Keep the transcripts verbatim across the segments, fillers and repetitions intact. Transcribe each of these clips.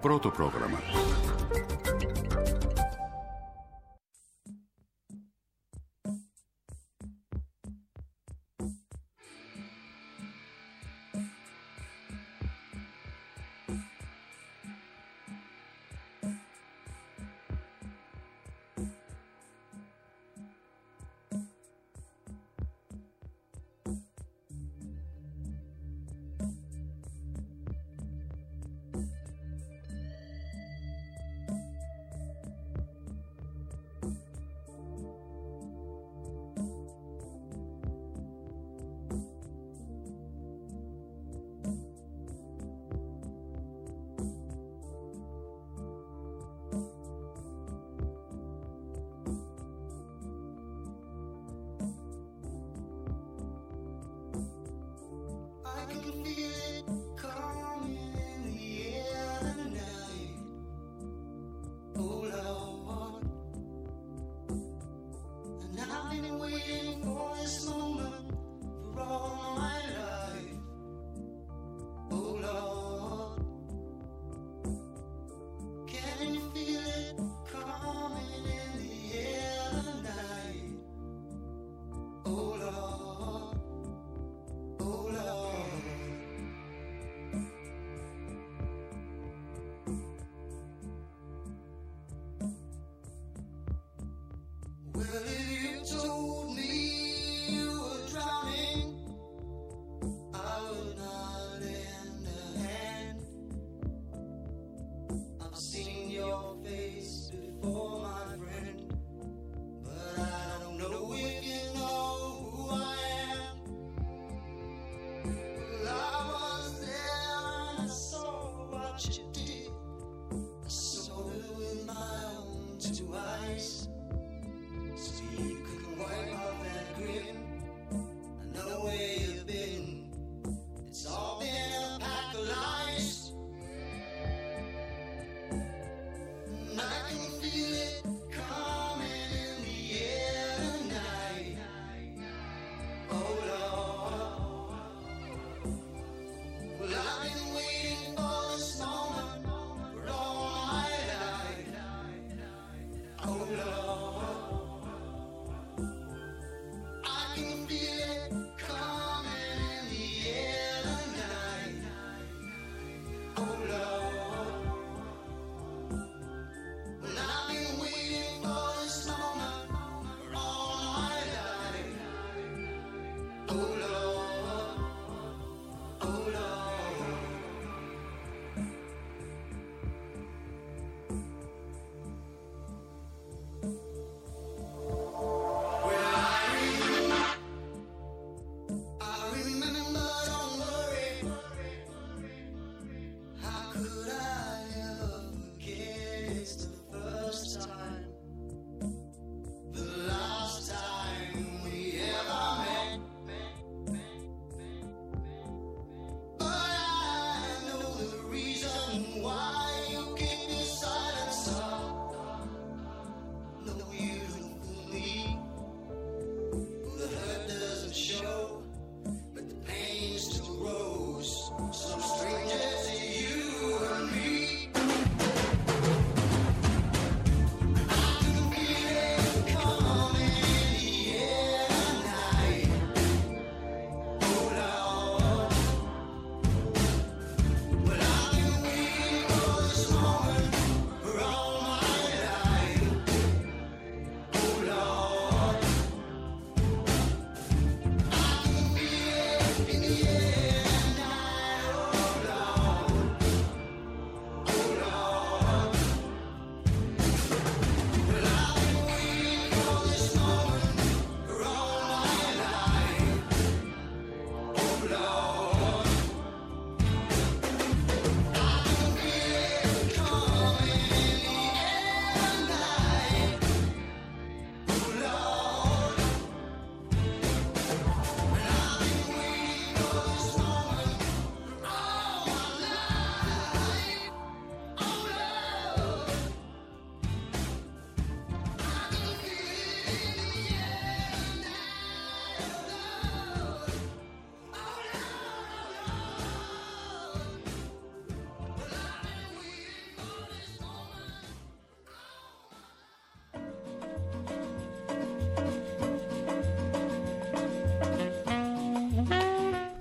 Πρώτο πρόγραμμα.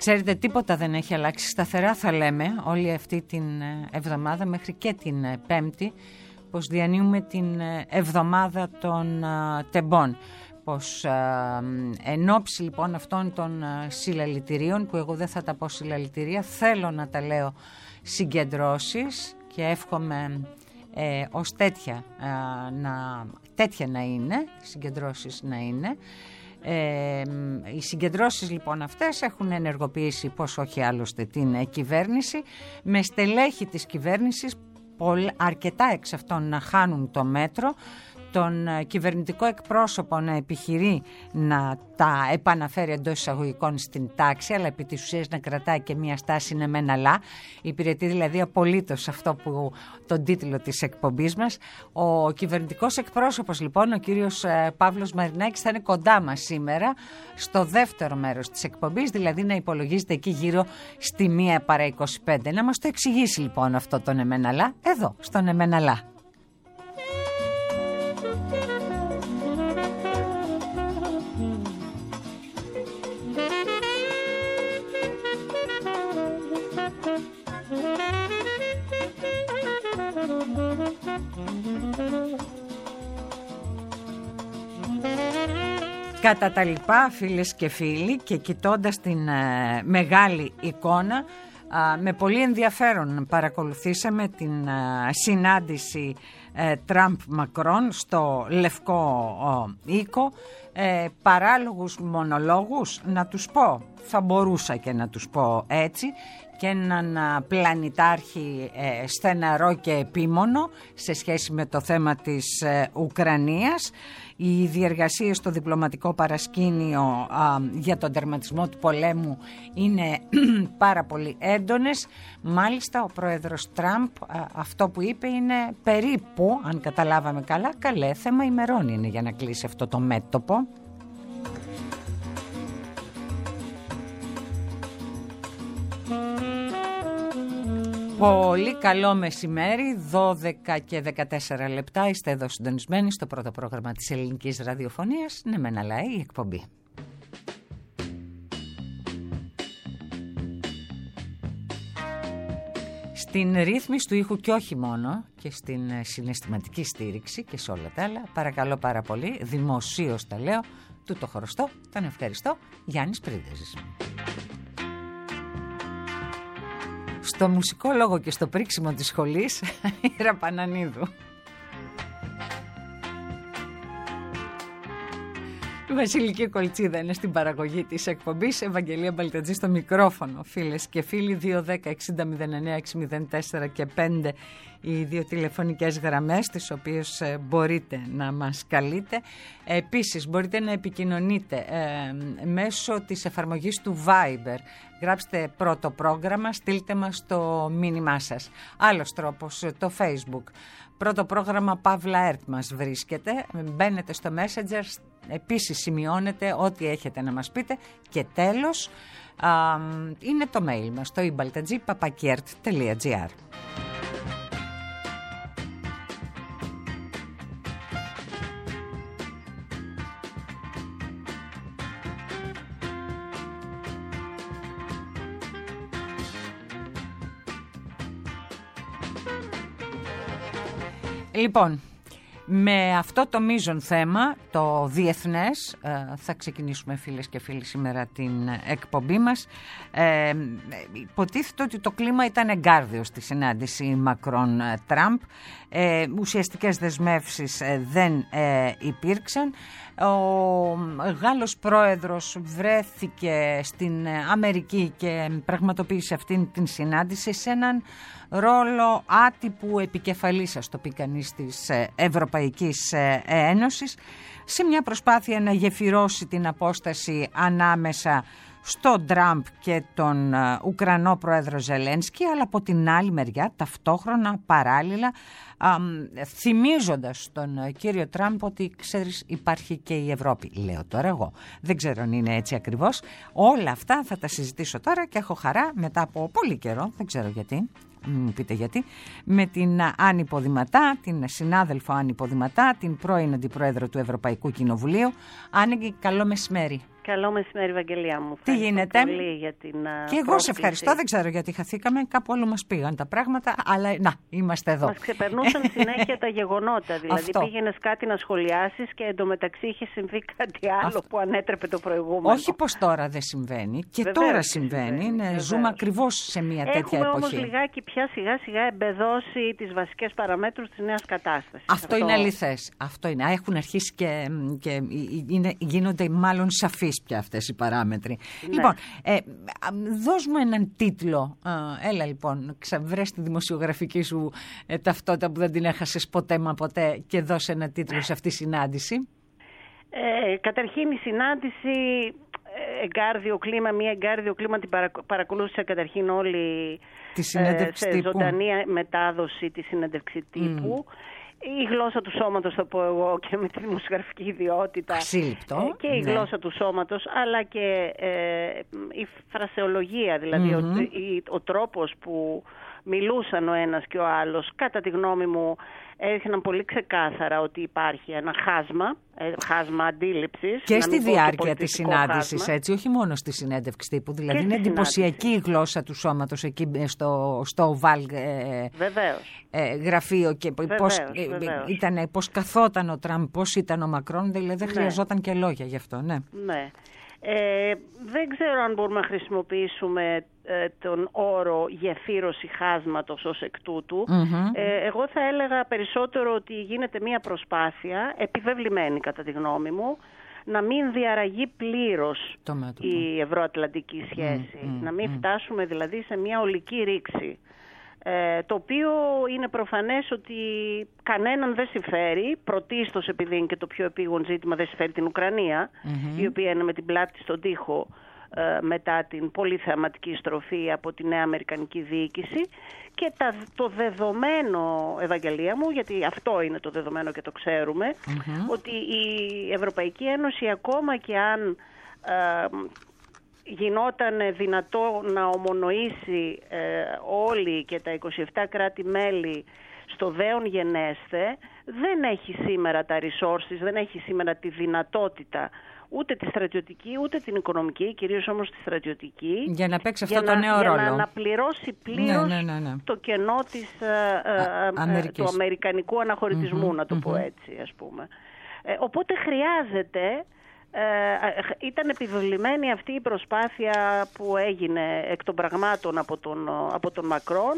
Ξέρετε, τίποτα δεν έχει αλλάξει. Σταθερά θα λέμε όλη αυτή την εβδομάδα μέχρι και την Πέμπτη, πως διανύουμε την εβδομάδα των τεμπών. Πως εν ώψη λοιπόν αυτών των συλλαλητηρίων, που εγώ δεν θα τα πω συλλαλητηρία, θέλω να τα λέω συγκεντρώσεις, και εύχομαι ε, ως τέτοια, ε, να, τέτοια να είναι, συγκεντρώσεις να είναι. Ε, οι συγκεντρώσεις λοιπόν αυτές έχουν ενεργοποιήσει, πως όχι άλλωστε, την κυβέρνηση, με στελέχη της κυβέρνησης αρκετά εξ αυτών να χάνουν το μέτρο, τον κυβερνητικό εκπρόσωπο να επιχειρεί να τα επαναφέρει εντός εισαγωγικών στην τάξη, αλλά επί της ουσίας να κρατάει και μια στάση ναι μεν αλλά. Υπηρετεί δηλαδή απολύτως αυτό που τον τίτλο της εκπομπής μας. Ο κυβερνητικός εκπρόσωπος λοιπόν, ο κύριος Παύλος Μαρινάκης, θα είναι κοντά μας σήμερα στο δεύτερο μέρος της εκπομπής, δηλαδή να υπολογίζεται εκεί γύρω στη μία παρά είκοσι πέντε. Να μας το εξηγήσει λοιπόν αυτό το ναι μεν αλλά, εδώ στο ναι μεν αλλά. Κατά τα λοιπά, φίλες και φίλοι, και κοιτώντας την ε, μεγάλη εικόνα, ε, με πολύ ενδιαφέρον παρακολουθήσαμε την ε, συνάντηση ε, Τραμπ-Μακρόν στο Λευκό ε, Οίκο. Ε, παράλογους μονολόγους, να τους πω, θα μπορούσα και να τους πω έτσι, και έναν πλανητάρχη ε, στεναρό και επίμονο σε σχέση με το θέμα της ε, Ουκρανίας. Οι διεργασίες στο διπλωματικό παρασκήνιο α, για τον τερματισμό του πολέμου είναι πάρα πολύ έντονες. Μάλιστα ο πρόεδρος Τραμπ α, αυτό που είπε είναι περίπου, αν καταλάβαμε καλά, καλέ θέμα ημερών είναι για να κλείσει αυτό το μέτωπο. Πολύ καλό μεσημέρι, δώδεκα και δεκατέσσερα λεπτά, είστε εδώ συντονισμένοι στο πρώτο πρόγραμμα της ελληνικής ραδιοφωνίας, ναι μεν αλλά η εκπομπή. Στην ρύθμιση του ήχου και όχι μόνο, και στην συναισθηματική στήριξη και σε όλα τα άλλα, παρακαλώ πάρα πολύ, δημοσίως τα λέω, του το χρωστώ, τον ευχαριστώ, Γιάννης Πρίντεζης. Στο μουσικό λόγο και στο πρίξιμο της σχολής, η Ραπανανίδου. Η Βασιλική Κολτσίδα είναι στην παραγωγή της εκπομπής, Ευαγγελία Μπαλτατζή στο μικρόφωνο. Φίλες και φίλοι, δύο δέκα εξήντα μηδέν εννέα εξακόσια τέσσερα και πέντε οι δύο τηλεφωνικές γραμμές, τις οποίες ε, μπορείτε να μας καλείτε. Επίσης μπορείτε να επικοινωνείτε ε, μέσω της εφαρμογής του Viber. Γράψτε πρώτο πρόγραμμα, στείλτε μας το μήνυμά σας. Άλλος τρόπος, το Facebook. Πρώτο πρόγραμμα Παύλα Ερτ μας βρίσκεται. Μπαίνετε στο Messenger, επίσης σημειώνετε ό,τι έχετε να μας πείτε. Και τέλος α, είναι το mail μας, το ibaltadji παπακιέρτ τελεία τζι άρ. Λοιπόν, με αυτό το μείζον θέμα, το διεθνές, θα ξεκινήσουμε φίλες και φίλοι σήμερα την εκπομπή μας. Ε, υποτίθεται ότι το κλίμα ήταν εγκάρδιο στη συνάντηση Μακρόν-Τραμπ. Ε, ουσιαστικές δεσμεύσεις δεν ε, υπήρξαν. Ο Γάλλος πρόεδρος βρέθηκε στην Αμερική και πραγματοποίησε αυτήν την συνάντηση σε έναν ρόλο άτυπου επικεφαλής, ας το πει κανείς, της Ευρωπαϊκής Ένωσης, σε μια προσπάθεια να γεφυρώσει την απόσταση ανάμεσα στον Τραμπ και τον Ουκρανό πρόεδρο Ζελένσκι, αλλά από την άλλη μεριά ταυτόχρονα παράλληλα α, θυμίζοντας τον κύριο Τραμπ ότι ξέρεις υπάρχει και η Ευρώπη. Λέω τώρα εγώ, δεν ξέρω αν είναι έτσι ακριβώς. Όλα αυτά θα τα συζητήσω τώρα και έχω χαρά μετά από πολύ καιρό, δεν ξέρω γιατί, μου πείτε γιατί, με την Άννη Ποδηματά, την συνάδελφο Άννη Ποδηματά, την πρώην αντιπρόεδρο του Ευρωπαϊκού Κοινοβουλίου. Άννη, καλό μεσημέρι. Καλό μεσημέρι, Ευαγγελία μου. Τι γίνεται? Πολύ για την και πρόσκληση. εγώ σε ευχαριστώ. Δεν ξέρω γιατί χαθήκαμε. Κάπου όλο μας πήγαν τα πράγματα. Αλλά να, είμαστε εδώ. Μας ξεπερνούσαν συνέχεια τα γεγονότα. Δηλαδή Αυτό. πήγαινες κάτι να σχολιάσεις και εντωμεταξύ είχε συμβεί κάτι άλλο Αυτό. που ανέτρεπε το προηγούμενο. Όχι πως τώρα δεν συμβαίνει. Και Βεβαίως τώρα συμβαίνει. συμβαίνει. Ναι, ζούμε ακριβώς σε μια τέτοια Έχουμε εποχή. Έχουμε όμως λιγάκι πια σιγά σιγά εμπεδώσει τις βασικές παραμέτρους της νέας κατάστασης. Αυτό, Αυτό είναι αληθές. Αυτό είναι. Έχουν αρχίσει και, και είναι, γίνονται μάλλον σαφείς πια αυτές οι παράμετροι. Ναι. Λοιπόν, ε, δώσ' μου έναν τίτλο. Ε, έλα λοιπόν, βρες τη δημοσιογραφική σου ε, ταυτότητα που δεν την έχασες ποτέ μα ποτέ και δώσε ένα τίτλο σε αυτή τη συνάντηση. Ε, καταρχήν η συνάντηση εγκάρδιο κλίμα, μια εγκάρδιο κλίμα την παρακολούθησα καταρχήν όλη τη συνέντευξη ε, σε τύπου. ζωντανή μετάδοση τη συνέντευξη τύπου. Mm. Η γλώσσα του σώματος θα πω εγώ και με τη δημοσιογραφική ιδιότητα. Ασύλληπτο. Και η ναι. γλώσσα του σώματος, αλλά και ε, η φρασεολογία, δηλαδή mm-hmm. ο, η, ο τρόπος που μιλούσαν ο ένας και ο άλλος, κατά τη γνώμη μου, έδειχναν πολύ ξεκάθαρα ότι υπάρχει ένα χάσμα, χάσμα αντίληψης. Και στη διάρκεια της συνάντησης, έτσι, όχι μόνο στη συνέντευξη τύπου. Δηλαδή είναι εντυπωσιακή η γλώσσα του σώματος εκεί στο, στο ΟΒΑΛ ε, ε, γραφείο και βεβαίως, πώς, βεβαίως. Ε, ήταν, πώς καθόταν ο Τραμπ, πώς ήταν ο Μακρόν, δηλαδή δεν ναι. χρειαζόταν και λόγια γι' αυτό. Ναι. ναι. Ε, δεν ξέρω αν μπορούμε να χρησιμοποιήσουμε ε, τον όρο γεφύρωση χάσματος ως εκ τούτου. Mm-hmm. Ε, εγώ θα έλεγα περισσότερο ότι γίνεται μια προσπάθεια, επιβεβλημένη κατά τη γνώμη μου, να μην διαραγεί πλήρως η ευρωατλαντική σχέση. Mm-hmm. Να μην φτάσουμε δηλαδή σε μια ολική ρήξη. Ε, το οποίο είναι προφανές ότι κανέναν δεν συμφέρει, πρωτίστως επειδή είναι και το πιο επίγον ζήτημα, δεν συμφέρει την Ουκρανία, mm-hmm. η οποία είναι με την πλάτη στον τοίχο ε, μετά την πολύ θεαματική στροφή από τη νέα αμερικανική διοίκηση και τα, το δεδομένο, Ευαγγελία μου, γιατί αυτό είναι το δεδομένο και το ξέρουμε, mm-hmm. ότι η Ευρωπαϊκή Ένωση ακόμα και αν ε, γινόταν δυνατό να ομονοήσει ε, όλοι και τα είκοσι επτά κράτη-μέλη στο δέον γενέσθε, δεν έχει σήμερα τα resources, δεν έχει σήμερα τη δυνατότητα ούτε τη στρατιωτική ούτε την οικονομική, κυρίως όμως τη στρατιωτική, για να παίξει αυτό το να, νέο για ρόλο. Να αναπληρώσει πλήρως ναι, ναι, ναι, ναι. το κενό της, ε, ε, του αμερικανικού αναχωρητισμού, mm-hmm, να το mm-hmm. πω έτσι, ας πούμε. Ε, οπότε χρειάζεται... Ε, ήταν επιβεβλημένη αυτή η προσπάθεια που έγινε εκ των πραγμάτων από τον, από τον Μακρόν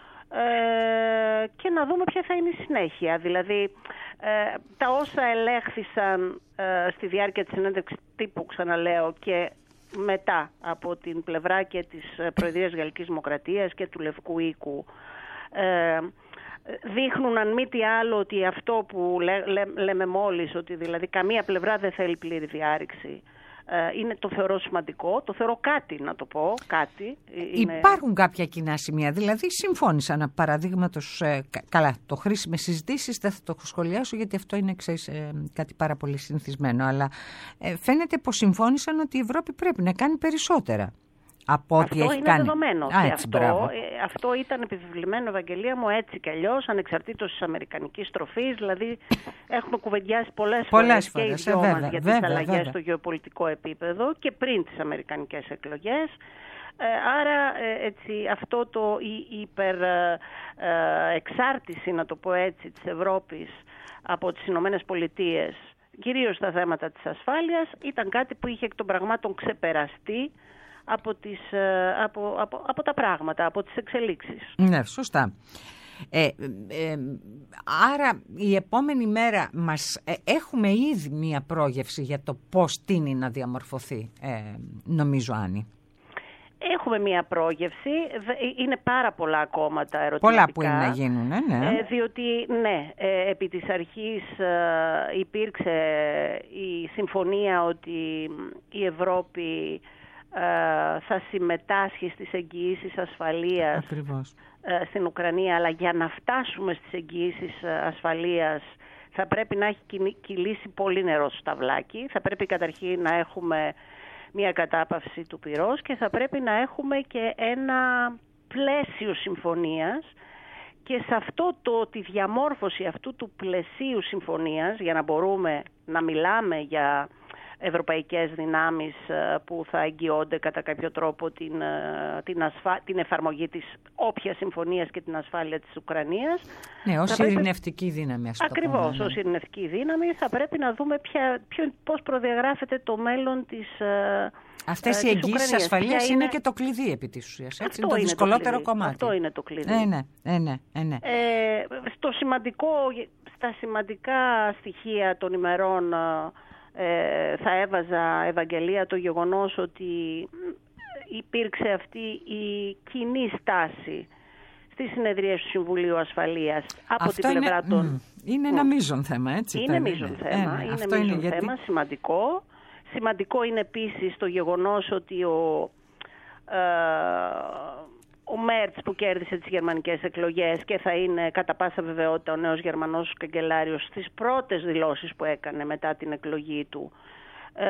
ε, και να δούμε ποια θα είναι η συνέχεια. Δηλαδή ε, τα όσα ελέγχθησαν ε, στη διάρκεια της συνέντευξης τύπου, ξαναλέω, και μετά από την πλευρά και της Προεδρίας Γαλλικής Δημοκρατίας και του Λευκού Οίκου, ε, δείχνουν αν μη τι άλλο ότι αυτό που λέ, λέ, λέμε μόλις, ότι δηλαδή καμία πλευρά δεν θέλει πλήρη διάρρηξη, ε, είναι, το θεωρώ σημαντικό, το θεωρώ κάτι, να το πω, κάτι. Είναι... Υπάρχουν κάποια κοινά σημεία, δηλαδή συμφώνησαν παραδείγματος, ε, καλά, το χρήσιμες συζητήσεις δεν θα το σχολιάσω γιατί αυτό είναι ξέρεις, ε, κάτι πάρα πολύ συνηθισμένο, αλλά ε, φαίνεται πως συμφώνησαν ότι η Ευρώπη πρέπει να κάνει περισσότερα. Από αυτό έχει είναι κάνει. δεδομένο. Α, και έτσι, αυτό, ε, αυτό ήταν επιβεβλημένο, Ευαγγελία μου, έτσι κι αλλιώς, ανεξαρτήτως της αμερικανικής στροφής. Δηλαδή, έχουμε κουβεντιάσει πολλές, πολλές φορές, φορές και οι δυο μας για τις αλλαγές στο γεωπολιτικό επίπεδο και πριν τις αμερικανικές εκλογές. Ε, άρα, ε, έτσι, αυτό το η, υπερ ε, ε, εξάρτηση, να το πω έτσι, της Ευρώπης από τις Ηνωμένες Πολιτείες, κυρίως στα θέματα της ασφάλειας, ήταν κάτι που είχε εκ των πραγμάτων ξεπεραστεί Από, τις, από, από, από τα πράγματα, από τις εξελίξεις. Ναι, σωστά. Ε, ε, άρα η επόμενη μέρα μας ε, έχουμε ήδη μία πρόγευση για το πώς τείνει να διαμορφωθεί, ε, νομίζω, Άννη. Έχουμε μία πρόγευση, είναι πάρα πολλά ακόμα τα ερωτηματικά. Πολλά που είναι να γίνουν, ναι. Ε, διότι, ναι, ε, επί της αρχής ε, υπήρξε η συμφωνία ότι η Ευρώπη θα συμμετάσχει στις εγγυήσεις ασφαλείας Ακριβώς. στην Ουκρανία, αλλά για να φτάσουμε στις εγγυήσεις ασφαλείας θα πρέπει να έχει κυλήσει πολύ νερό στο σταυλάκι, θα πρέπει καταρχήν να έχουμε μια κατάπαυση του πυρός και θα πρέπει να έχουμε και ένα πλαίσιο συμφωνίας και σε αυτό το, τη διαμόρφωση αυτού του πλαισίου συμφωνίας, για να μπορούμε να μιλάμε για ευρωπαϊκές δυνάμεις που θα εγγυώνται κατά κάποιο τρόπο την, την, ασφα... την εφαρμογή της όποιας συμφωνίας και την ασφάλεια της Ουκρανίας. Ναι, ως πρέπει... ειρηνευτική δύναμη. Ας Ακριβώς, το πούμε, ναι. ως ειρηνευτική δύναμη θα πρέπει να δούμε ποια, ποιο, πώς προδιαγράφεται το μέλλον της Αυτές οι εγγύησεις ασφαλείας είναι... είναι και το κλειδί επί της ουσίας. Έτσι, είναι το είναι δυσκολότερο το κομμάτι. Αυτό είναι το κλειδί. Ε, ναι, ε, ναι, ε, ναι. Ε, στο σημαντικό, στα σημαντικά στοιχεία των ημερών ε, θα έβαζα, Ευαγγελία, το γεγονός ότι υπήρξε αυτή η κοινή στάση στη συνεδρία του Συμβουλίου Ασφαλείας από αυτό την πλευρά είναι, των... Είναι ένα μείζον θέμα, έτσι. Είναι μείζον θέμα, ε, είναι αυτό μείζον είναι θέμα, γιατί... σημαντικό. Σημαντικό είναι επίσης το γεγονός ότι ο, ε, ο Μέρτς που κέρδισε τις γερμανικές εκλογές και θα είναι κατά πάσα βεβαιότητα ο νέος Γερμανός καγκελάριος στις πρώτες δηλώσεις που έκανε μετά την εκλογή του, ε,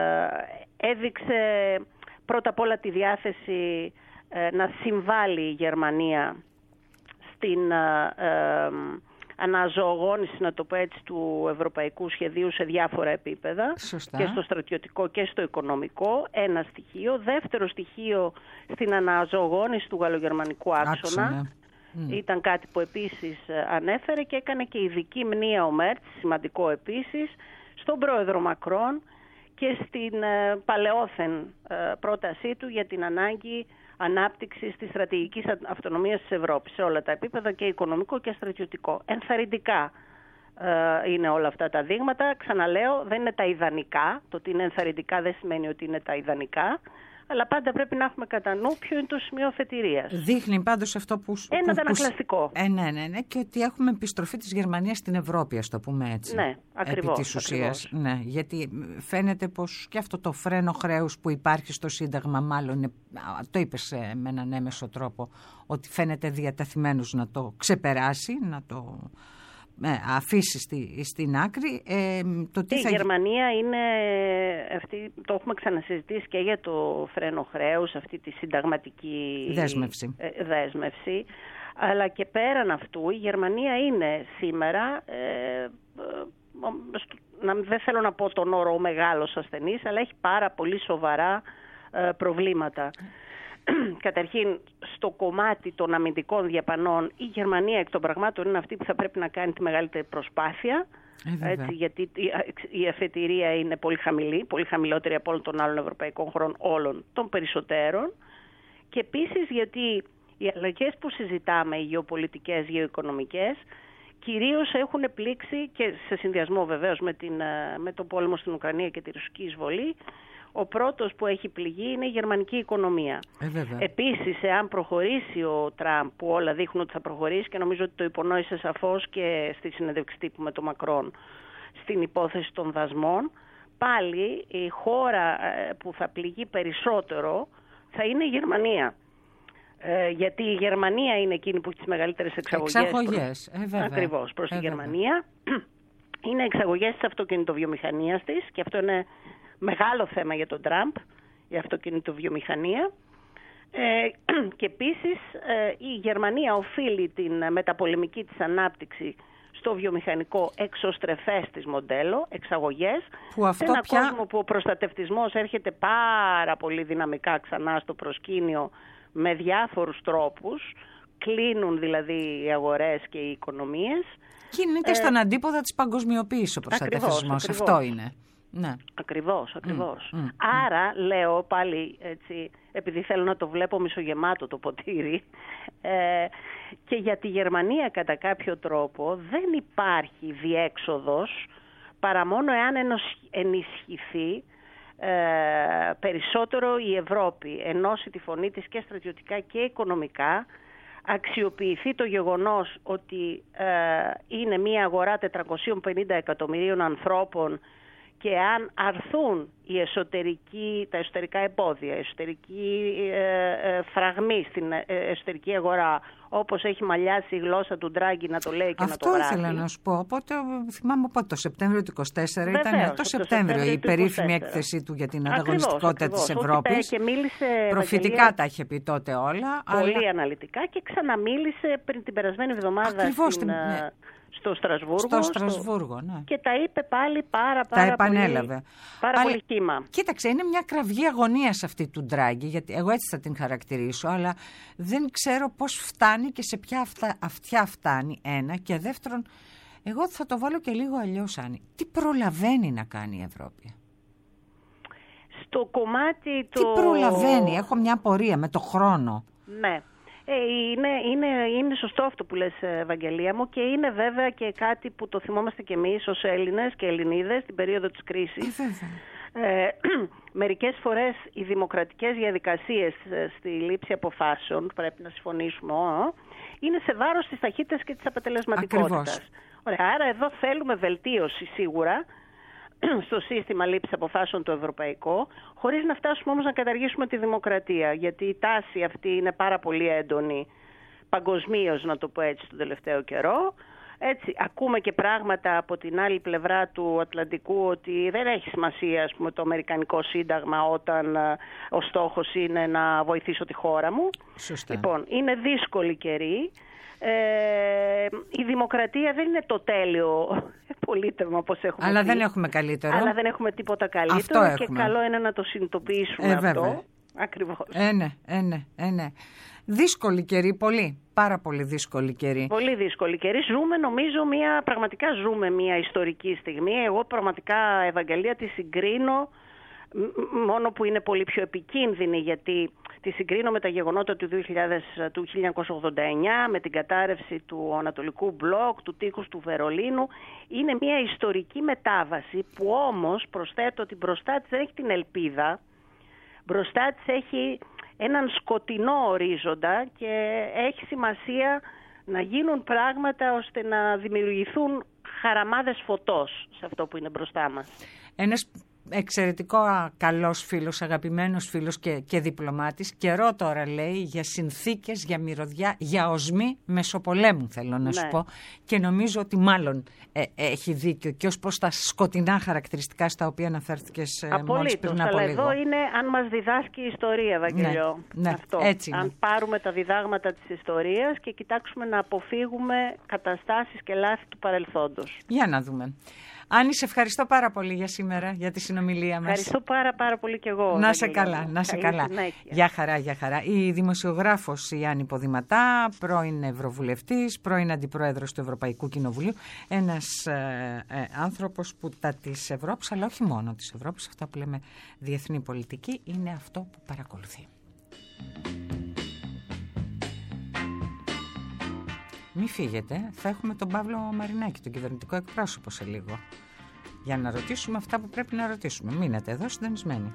έδειξε πρώτα απ' όλα τη διάθεση ε, να συμβάλλει η Γερμανία στην ε, ε, αναζωογόνηση, να το πω έτσι, του ευρωπαϊκού σχεδίου σε διάφορα επίπεδα. Σωστά. Και στο στρατιωτικό και στο οικονομικό, ένα στοιχείο. Δεύτερο στοιχείο, στην αναζωογόνηση του γαλλογερμανικού άξονα. Άξονα. Ήταν κάτι που επίσης ανέφερε και έκανε και ειδική μνήα ο Μέρτς, σημαντικό επίσης, στον πρόεδρο Μακρόν και στην uh, παλαιόθεν uh, πρότασή του για την ανάγκη ανάπτυξης της στρατηγικής αυτονομίας της Ευρώπης σε όλα τα επίπεδα, και οικονομικό και στρατιωτικό. Ενθαρρυντικά uh, είναι όλα αυτά τα δείγματα. Ξαναλέω, δεν είναι τα ιδανικά. Το ότι είναι ενθαρρυντικά δεν σημαίνει ότι είναι τα ιδανικά. Αλλά πάντα πρέπει να έχουμε κατά νου ποιο είναι το σημείο αφετηρίας. Δείχνει πάντως αυτό που... Ένα που, αντανακλαστικό. Ε, ναι, ναι, ναι. Και ότι έχουμε επιστροφή της Γερμανίας στην Ευρώπη, ας το πούμε έτσι. Ναι, ακριβώς. Επί της ουσίας. Ναι, γιατί φαίνεται πως και αυτό το φρένο χρέους που υπάρχει στο Σύνταγμα, μάλλον είναι, το είπες με έναν έμεσο τρόπο, ότι φαίνεται διατεθειμένος να το ξεπεράσει, να το... Ε, αφήσει στη, στην άκρη. Ε, το τι η θα... Γερμανία είναι αυτή, το έχουμε ξανασυζητήσει και για το φρένο χρέους, αυτή τη συνταγματική δέσμευση. Ε, δέσμευση. Αλλά και πέραν αυτού η Γερμανία είναι σήμερα, ε, ε, να, δεν θέλω να πω τον όρο ο μεγάλος ασθενής, αλλά έχει πάρα πολύ σοβαρά ε, προβλήματα. Καταρχήν, στο κομμάτι των αμυντικών διαπανών, η Γερμανία εκ των πραγμάτων είναι αυτή που θα πρέπει να κάνει τη μεγαλύτερη προσπάθεια, ε, έτσι, γιατί η αφετηρία είναι πολύ χαμηλή, πολύ χαμηλότερη από όλων των άλλων ευρωπαϊκών χωρών, όλων των περισσότερων, και επίσης γιατί οι αλλαγές που συζητάμε, οι γεωπολιτικές, γεωοικονομικές, κυρίως έχουν πλήξει, και σε συνδυασμό βεβαίως με, την, με τον πόλεμο στην Ουκρανία και τη ρωσική εισβολή, ο πρώτος που έχει πληγεί είναι η γερμανική οικονομία. Ε, Επίσης, εάν προχωρήσει ο Τραμπ, που όλα δείχνουν ότι θα προχωρήσει, και νομίζω ότι το υπονόησε σαφώς και στη συνέντευξη τύπου με τον Μακρόν, στην υπόθεση των δασμών, πάλι η χώρα που θα πληγεί περισσότερο θα είναι η Γερμανία. Ε, γιατί η Γερμανία είναι εκείνη που έχει τις μεγαλύτερες εξαγωγές. Εξαγωγές, ε, ακριβώς, προς ε, τη Γερμανία. Είναι εξαγωγές της αυτοκινητοβιομηχανίας της, και αυτό είναι μεγάλο θέμα για τον Τραμπ, η αυτοκινητοβιομηχανία. Ε, και επίσης ε, η Γερμανία οφείλει την μεταπολεμική της ανάπτυξη στο βιομηχανικό εξωστρεφές της μοντέλο, εξαγωγές, που αυτό σε ένα πια... κόσμο που ο προστατευτισμός έρχεται πάρα πολύ δυναμικά ξανά στο προσκήνιο με διάφορους τρόπους, κλείνουν δηλαδή οι αγορές και οι οικονομίες. Κινείται ε, στον αντίποδα της παγκοσμιοποίησης ο προστατευτισμός, αυτό είναι. Ναι. Ακριβώς, ακριβώς. Mm, mm, Άρα, λέω πάλι, έτσι, επειδή θέλω να το βλέπω μισογεμάτο το ποτήρι, ε, και για τη Γερμανία κατά κάποιο τρόπο δεν υπάρχει διέξοδος παρά μόνο εάν ενισχυθεί ε, περισσότερο η Ευρώπη, ενώσει τη φωνή της και στρατιωτικά και οικονομικά, αξιοποιηθεί το γεγονός ότι ε, είναι μια αγορά τετρακόσια πενήντα εκατομμυρίων ανθρώπων, και αν αρθούν οι εσωτερικοί, τα εσωτερικά εμπόδια, η εσωτερική ε, ε, φραγμή στην ε, εσωτερική αγορά, όπως έχει μαλλιάσει η γλώσσα του Ντράγκη να το λέει και αυτό να το γράφει. Αυτό ήθελα να σου πω. Οπότε, θυμάμαι πότε, το Σεπτέμβριο του είκοσι τέσσερα, Βεβαίως, ήταν το Σεπτέμβριο η περίφημη έκθεσή του για την ανταγωνιστικότητα ακριβώς, της Ευρώπης. Και μίλησε, προφητικά Ευαγγελία, τα είχε πει τότε όλα. Πολύ αλλά... αναλυτικά, και ξαναμίλησε πριν την περασμένη εβδομάδα Ακριβώς, στην, ναι. στο Στρασβούργο. Στο Στρασβούργο, ναι. Και τα είπε πάλι πάρα, πάρα, τα επανέλαβε. πολύ, πάρα αλλά, πολύ κύμα. Κοίταξε, είναι μια κραυγή αγωνίας αυτή του Ντράγκη, γιατί εγώ έτσι θα την χαρακτηρίσω, αλλά δεν ξέρω πώς φτάνει και σε ποια αυτα, αυτιά φτάνει, ένα. Και δεύτερον, εγώ θα το βάλω και λίγο αλλιώς, Άννη. Τι προλαβαίνει να κάνει η Ευρώπη? Στο κομμάτι το... Τι προλαβαίνει? Έχω μια απορία με το χρόνο. Ναι. Ε, είναι, είναι, είναι σωστό αυτό που λες, Ευαγγελία μου, και είναι βέβαια και κάτι που το θυμόμαστε κι εμείς ως Έλληνες και Ελληνίδες την περίοδο της κρίσης. Ε, μερικές φορές οι δημοκρατικές διαδικασίες στη λήψη αποφάσεων, πρέπει να συμφωνήσουμε, ό, είναι σε βάρος της ταχύτητας και της αποτελεσματικότητας. Ωραία, άρα εδώ θέλουμε βελτίωση σίγουρα στο σύστημα λήψης αποφάσεων το ευρωπαϊκό, χωρίς να φτάσουμε όμως να καταργήσουμε τη δημοκρατία, γιατί η τάση αυτή είναι πάρα πολύ έντονη παγκοσμίως, να το πω έτσι, τον τελευταίο καιρό. Έτσι, ακούμε και πράγματα από την άλλη πλευρά του Ατλαντικού ότι δεν έχει σημασία, ας πούμε, το Αμερικανικό Σύνταγμα όταν α, ο στόχος είναι να βοηθήσω τη χώρα μου. Σωστά. Λοιπόν, είναι δύσκολη καιρή. Ε, η δημοκρατία δεν είναι το τέλειο πολίτευμα όπως έχουμε Αλλά πει. δεν έχουμε καλύτερο. Αλλά δεν έχουμε τίποτα καλύτερο και έχουμε. Καλό είναι να το συνειδητοποιήσουμε ε, αυτό. Ακριβώς. Ε, ναι, ε, ναι, ε, ναι. Δύσκολη καιρή, πολύ. Πάρα πολύ δύσκολη καιρή. Πολύ δύσκολη καιρή. Ζούμε, νομίζω, μια, πραγματικά ζούμε μια ιστορική στιγμή. Εγώ πραγματικά, Ευαγγελία, τη συγκρίνω, μόνο που είναι πολύ πιο επικίνδυνη, γιατί τη συγκρίνω με τα γεγονότα του, δύο χιλιάδες, του χίλια εννιακόσια ογδόντα εννιά, με την κατάρρευση του Ανατολικού Μπλοκ, του τείχους του Βερολίνου. Είναι μια ιστορική μετάβαση που όμως, προσθέτω ότι μπροστά της δεν έχει την ελπίδα, μπροστά της έχει έναν σκοτεινό ορίζοντα και έχει σημασία να γίνουν πράγματα ώστε να δημιουργηθούν χαραμάδες φωτός σε αυτό που είναι μπροστά μας. Ένας εξαιρετικό καλός φίλος, αγαπημένος φίλος και, και διπλωμάτης, καιρό τώρα λέει για συνθήκες, για μυρωδιά, για οσμή μεσοπολέμου, θέλω να ναι. σου πω, και νομίζω ότι μάλλον ε, έχει δίκιο και ως προς τα σκοτεινά χαρακτηριστικά στα οποία αναφέρθηκες ε, μόλις πριν από αλλά λίγο. Εδώ είναι αν μας διδάσκει η ιστορία, Ευαγγελιό. Ναι, ναι, αυτό. Έτσι είναι. Αν πάρουμε τα διδάγματα της ιστορίας και κοιτάξουμε να αποφύγουμε καταστάσεις και λάθη του παρελθόντος. Για να δούμε. Άννη, σε ευχαριστώ πάρα πολύ για σήμερα, για τη συνομιλία μας. Ευχαριστώ πάρα πάρα πολύ και εγώ. Να σε καλά, να σε καλά. Γεια χαρά, γεια χαρά. Η δημοσιογράφος η Άννη Ποδηματά, πρώην Ευρωβουλευτής, πρώην Αντιπρόεδρος του Ευρωπαϊκού Κοινοβουλίου, ένας ε, ε, άνθρωπος που τα της Ευρώπης, αλλά όχι μόνο της Ευρώπης, αυτά που λέμε διεθνή πολιτική, είναι αυτό που παρακολουθεί. Μη φύγετε, θα έχουμε τον Παύλο Μαρινάκη, τον κυβερνητικό εκπρόσωπο, σε λίγο, για να ρωτήσουμε αυτά που πρέπει να ρωτήσουμε. Μείνετε εδώ συντονισμένοι.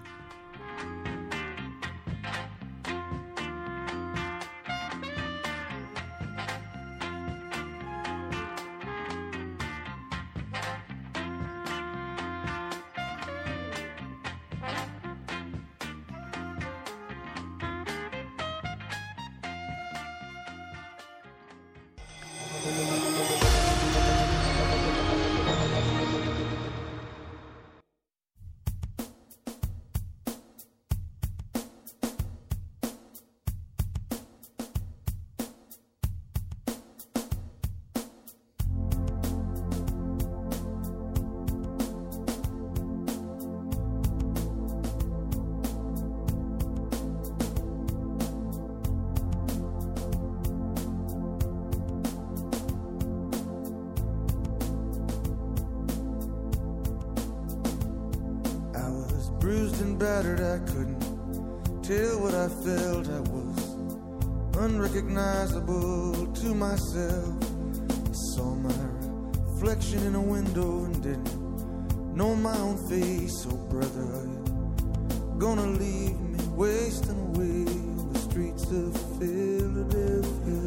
Bruised and battered, I couldn't tell what I felt. I was unrecognizable to myself. I saw my reflection in a window and didn't know my own face. Oh brother, are you gonna leave me wasting away on the streets of Philadelphia?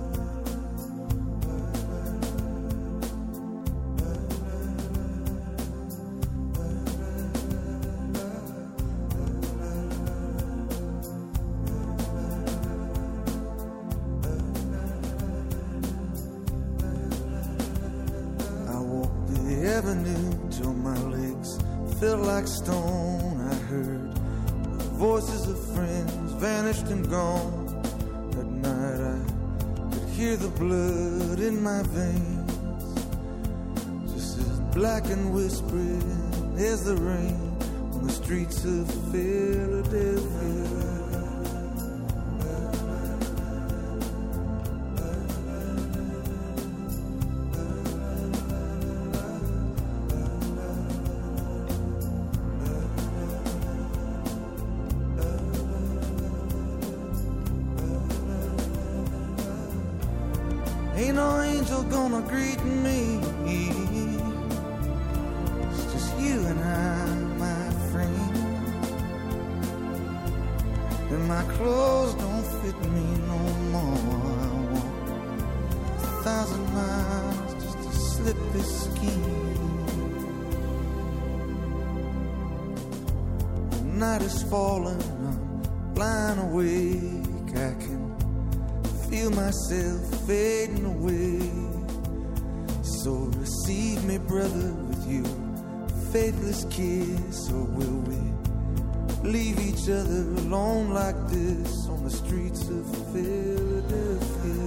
Till my legs felt like stone. I heard the voices of friends vanished and gone. At night I could hear the blood in my veins. black and whispering as the rain on the streets of Philadelphia. Ain't no angel gonna greet me. It's just you and I, my friend. And my clothes don't fit me no more. I walk a thousand miles just to slip this skin. The night is falling, I'm blind awake. I can feel myself fading away. So receive me, brother, with you faithless kiss. Or will we leave each other alone like this on the streets of Philadelphia?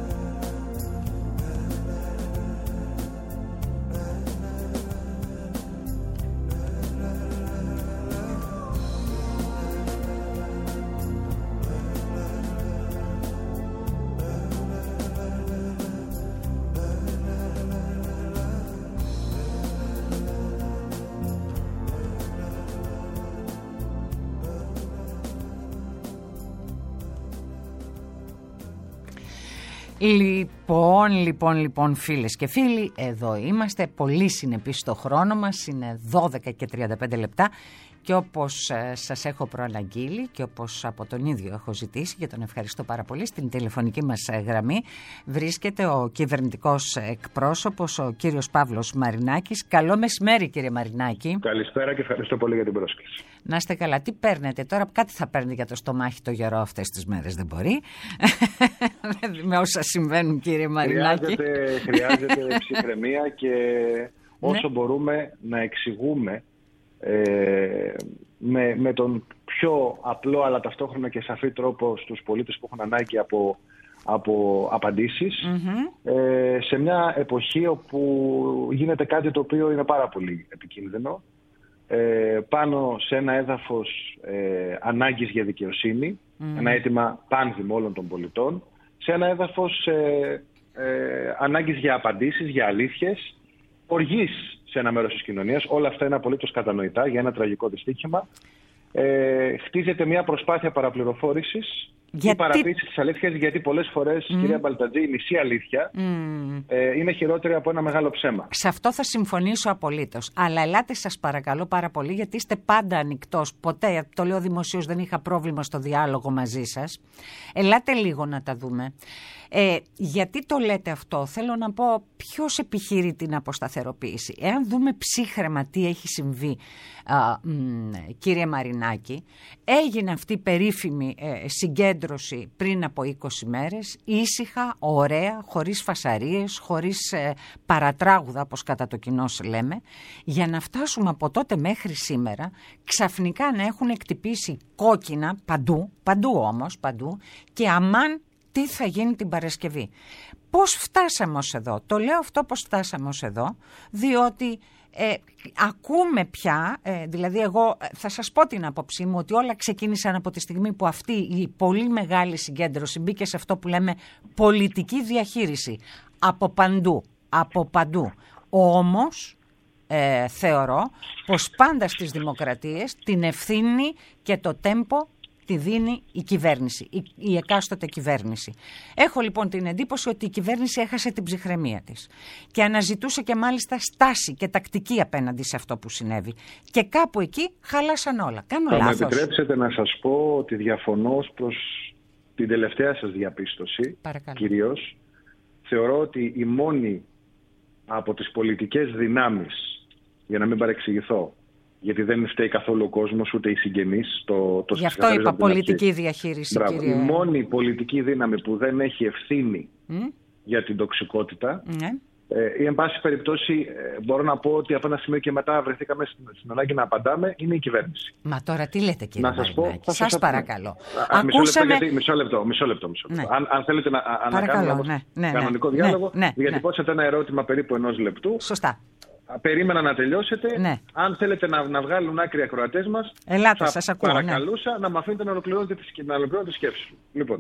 Λοιπόν, λοιπόν, λοιπόν φίλες και φίλοι, εδώ είμαστε πολύ συνεπείς στο χρόνο μας, είναι δώδεκα και τριάντα πέντε λεπτά και όπως ε, σας έχω προαναγγείλει και όπως από τον ίδιο έχω ζητήσει και τον ευχαριστώ πάρα πολύ, στην τηλεφωνική μας ε, γραμμή βρίσκεται ο κυβερνητικός εκπρόσωπος, ο κύριος Παύλος Μαρινάκης. Καλό μεσημέρι, κύριε Μαρινάκη. Καλησπέρα και ευχαριστώ πολύ για την πρόσκληση. Να είστε καλά. Τι παίρνετε τώρα, κάτι θα παίρνετε για το στομάχι το γερό αυτές τις μέρες, δεν μπορεί. Με όσα συμβαίνουν, κύριε Μαρινάκη. Χρειάζεται, χρειάζεται ψυχραιμία και όσο ναι. μπορούμε να εξηγούμε ε, με, με τον πιο απλό αλλά ταυτόχρονα και σαφή τρόπο στους πολίτες που έχουν ανάγκη από, από απαντήσεις mm-hmm. ε, σε μια εποχή όπου γίνεται κάτι το οποίο είναι πάρα πολύ επικίνδυνο. Ε, πάνω σε ένα έδαφος ε, ανάγκης για δικαιοσύνη, mm. ένα αίτημα πάνδημο όλων των πολιτών, σε ένα έδαφος ε, ε, ανάγκης για απαντήσεις, για αλήθειες, οργής σε ένα μέρος της κοινωνίας. Όλα αυτά είναι απολύτως κατανοητά για ένα τραγικό δυστύχημα. Ε, χτίζεται μια προσπάθεια παραπληροφόρησης γιατί... ή παραποίησης της αλήθειας, γιατί πολλές φορές, mm. κυρία Μπαλτατζή, η μισή αλήθεια mm. ε, είναι χειρότερη από ένα μεγάλο ψέμα. Σε αυτό θα συμφωνήσω απολύτως. Αλλά ελάτε σας παρακαλώ πάρα πολύ, γιατί είστε πάντα ανοιχτός. Ποτέ, το λέω δημοσίως, δεν είχα πρόβλημα στο διάλογο μαζί σας. Ελάτε λίγο να τα δούμε. Ε, γιατί το λέτε αυτό, θέλω να πω ποιος επιχειρεί την αποσταθεροποίηση. Εάν δούμε ψύχραιμα τι έχει συμβεί, α, μ, κύριε Μαρινάκη, έγινε αυτή η περίφημη ε, συγκέντρωση πριν από είκοσι μέρες, ήσυχα, ωραία, χωρίς φασαρίες, χωρίς ε, παρατράγουδα, όπως κατά το κοινό λέμε, για να φτάσουμε από τότε μέχρι σήμερα ξαφνικά να έχουν εκτυπήσει κόκκινα παντού, παντού όμως, παντού, και αμάν τι θα γίνει την Παρασκευή. Πώς φτάσαμε ως εδώ? Το λέω αυτό πώς φτάσαμε ως εδώ, διότι ε, ακούμε πια, ε, δηλαδή εγώ θα σας πω την άποψή μου, ότι όλα ξεκίνησαν από τη στιγμή που αυτή η πολύ μεγάλη συγκέντρωση μπήκε σε αυτό που λέμε πολιτική διαχείριση. Από παντού, από παντού. Όμως ε, θεωρώ πως πάντα στις δημοκρατίες την ευθύνη και το τέμπο τη δίνει η κυβέρνηση, η, η εκάστοτε κυβέρνηση. Έχω λοιπόν την εντύπωση ότι η κυβέρνηση έχασε την ψυχραιμία της και αναζητούσε και μάλιστα στάση και τακτική απέναντι σε αυτό που συνέβη. Και κάπου εκεί χαλάσαν όλα. Κάνω Θα λάθος? Θα μου επιτρέψετε να σας πω ότι διαφωνώ προς την τελευταία σας διαπίστωση. Παρακαλώ. Κυρίως, θεωρώ ότι η μόνη από τις πολιτικές δυνάμεις, για να μην παρεξηγηθώ, γιατί δεν φταίει καθόλου ο κόσμος, ούτε οι συγγενείς. Το, το Γι' αυτό είπα πολιτική διαχείριση, Μπράβο. κύριε. Η μόνη πολιτική δύναμη που δεν έχει ευθύνη mm. για την τοξικότητα, mm. ε, ή εν πάση περιπτώσει ε, μπορώ να πω ότι από ένα σημείο και μετά βρεθήκαμε στην, στην ανάγκη να απαντάμε, είναι η κυβέρνηση. Μα τώρα τι λέτε, κύριε να σας πω, σας, σας παρακαλώ. Α, Ακούσαμε... μισό, λεπτό, γιατί, μισό λεπτό, μισό λεπτό. Μισό λεπτό. Ναι. Αν, αν θέλετε να, να κάνουμε ναι, ναι, κανονικό ναι, διάλογο, ναι, ναι, διατυπώσατε ναι. ένα ερώτημα περίπου ενός λεπτού. Σωστά. περίμενα να τελειώσετε. Ναι. Αν θέλετε να, να βγάλουν άκρη οι ακροατές μας, Ελάτε, θα σας ακούω, παρακαλούσα ναι. να με αφήνετε να ολοκληρώνετε τη σκέψη μου. Λοιπόν,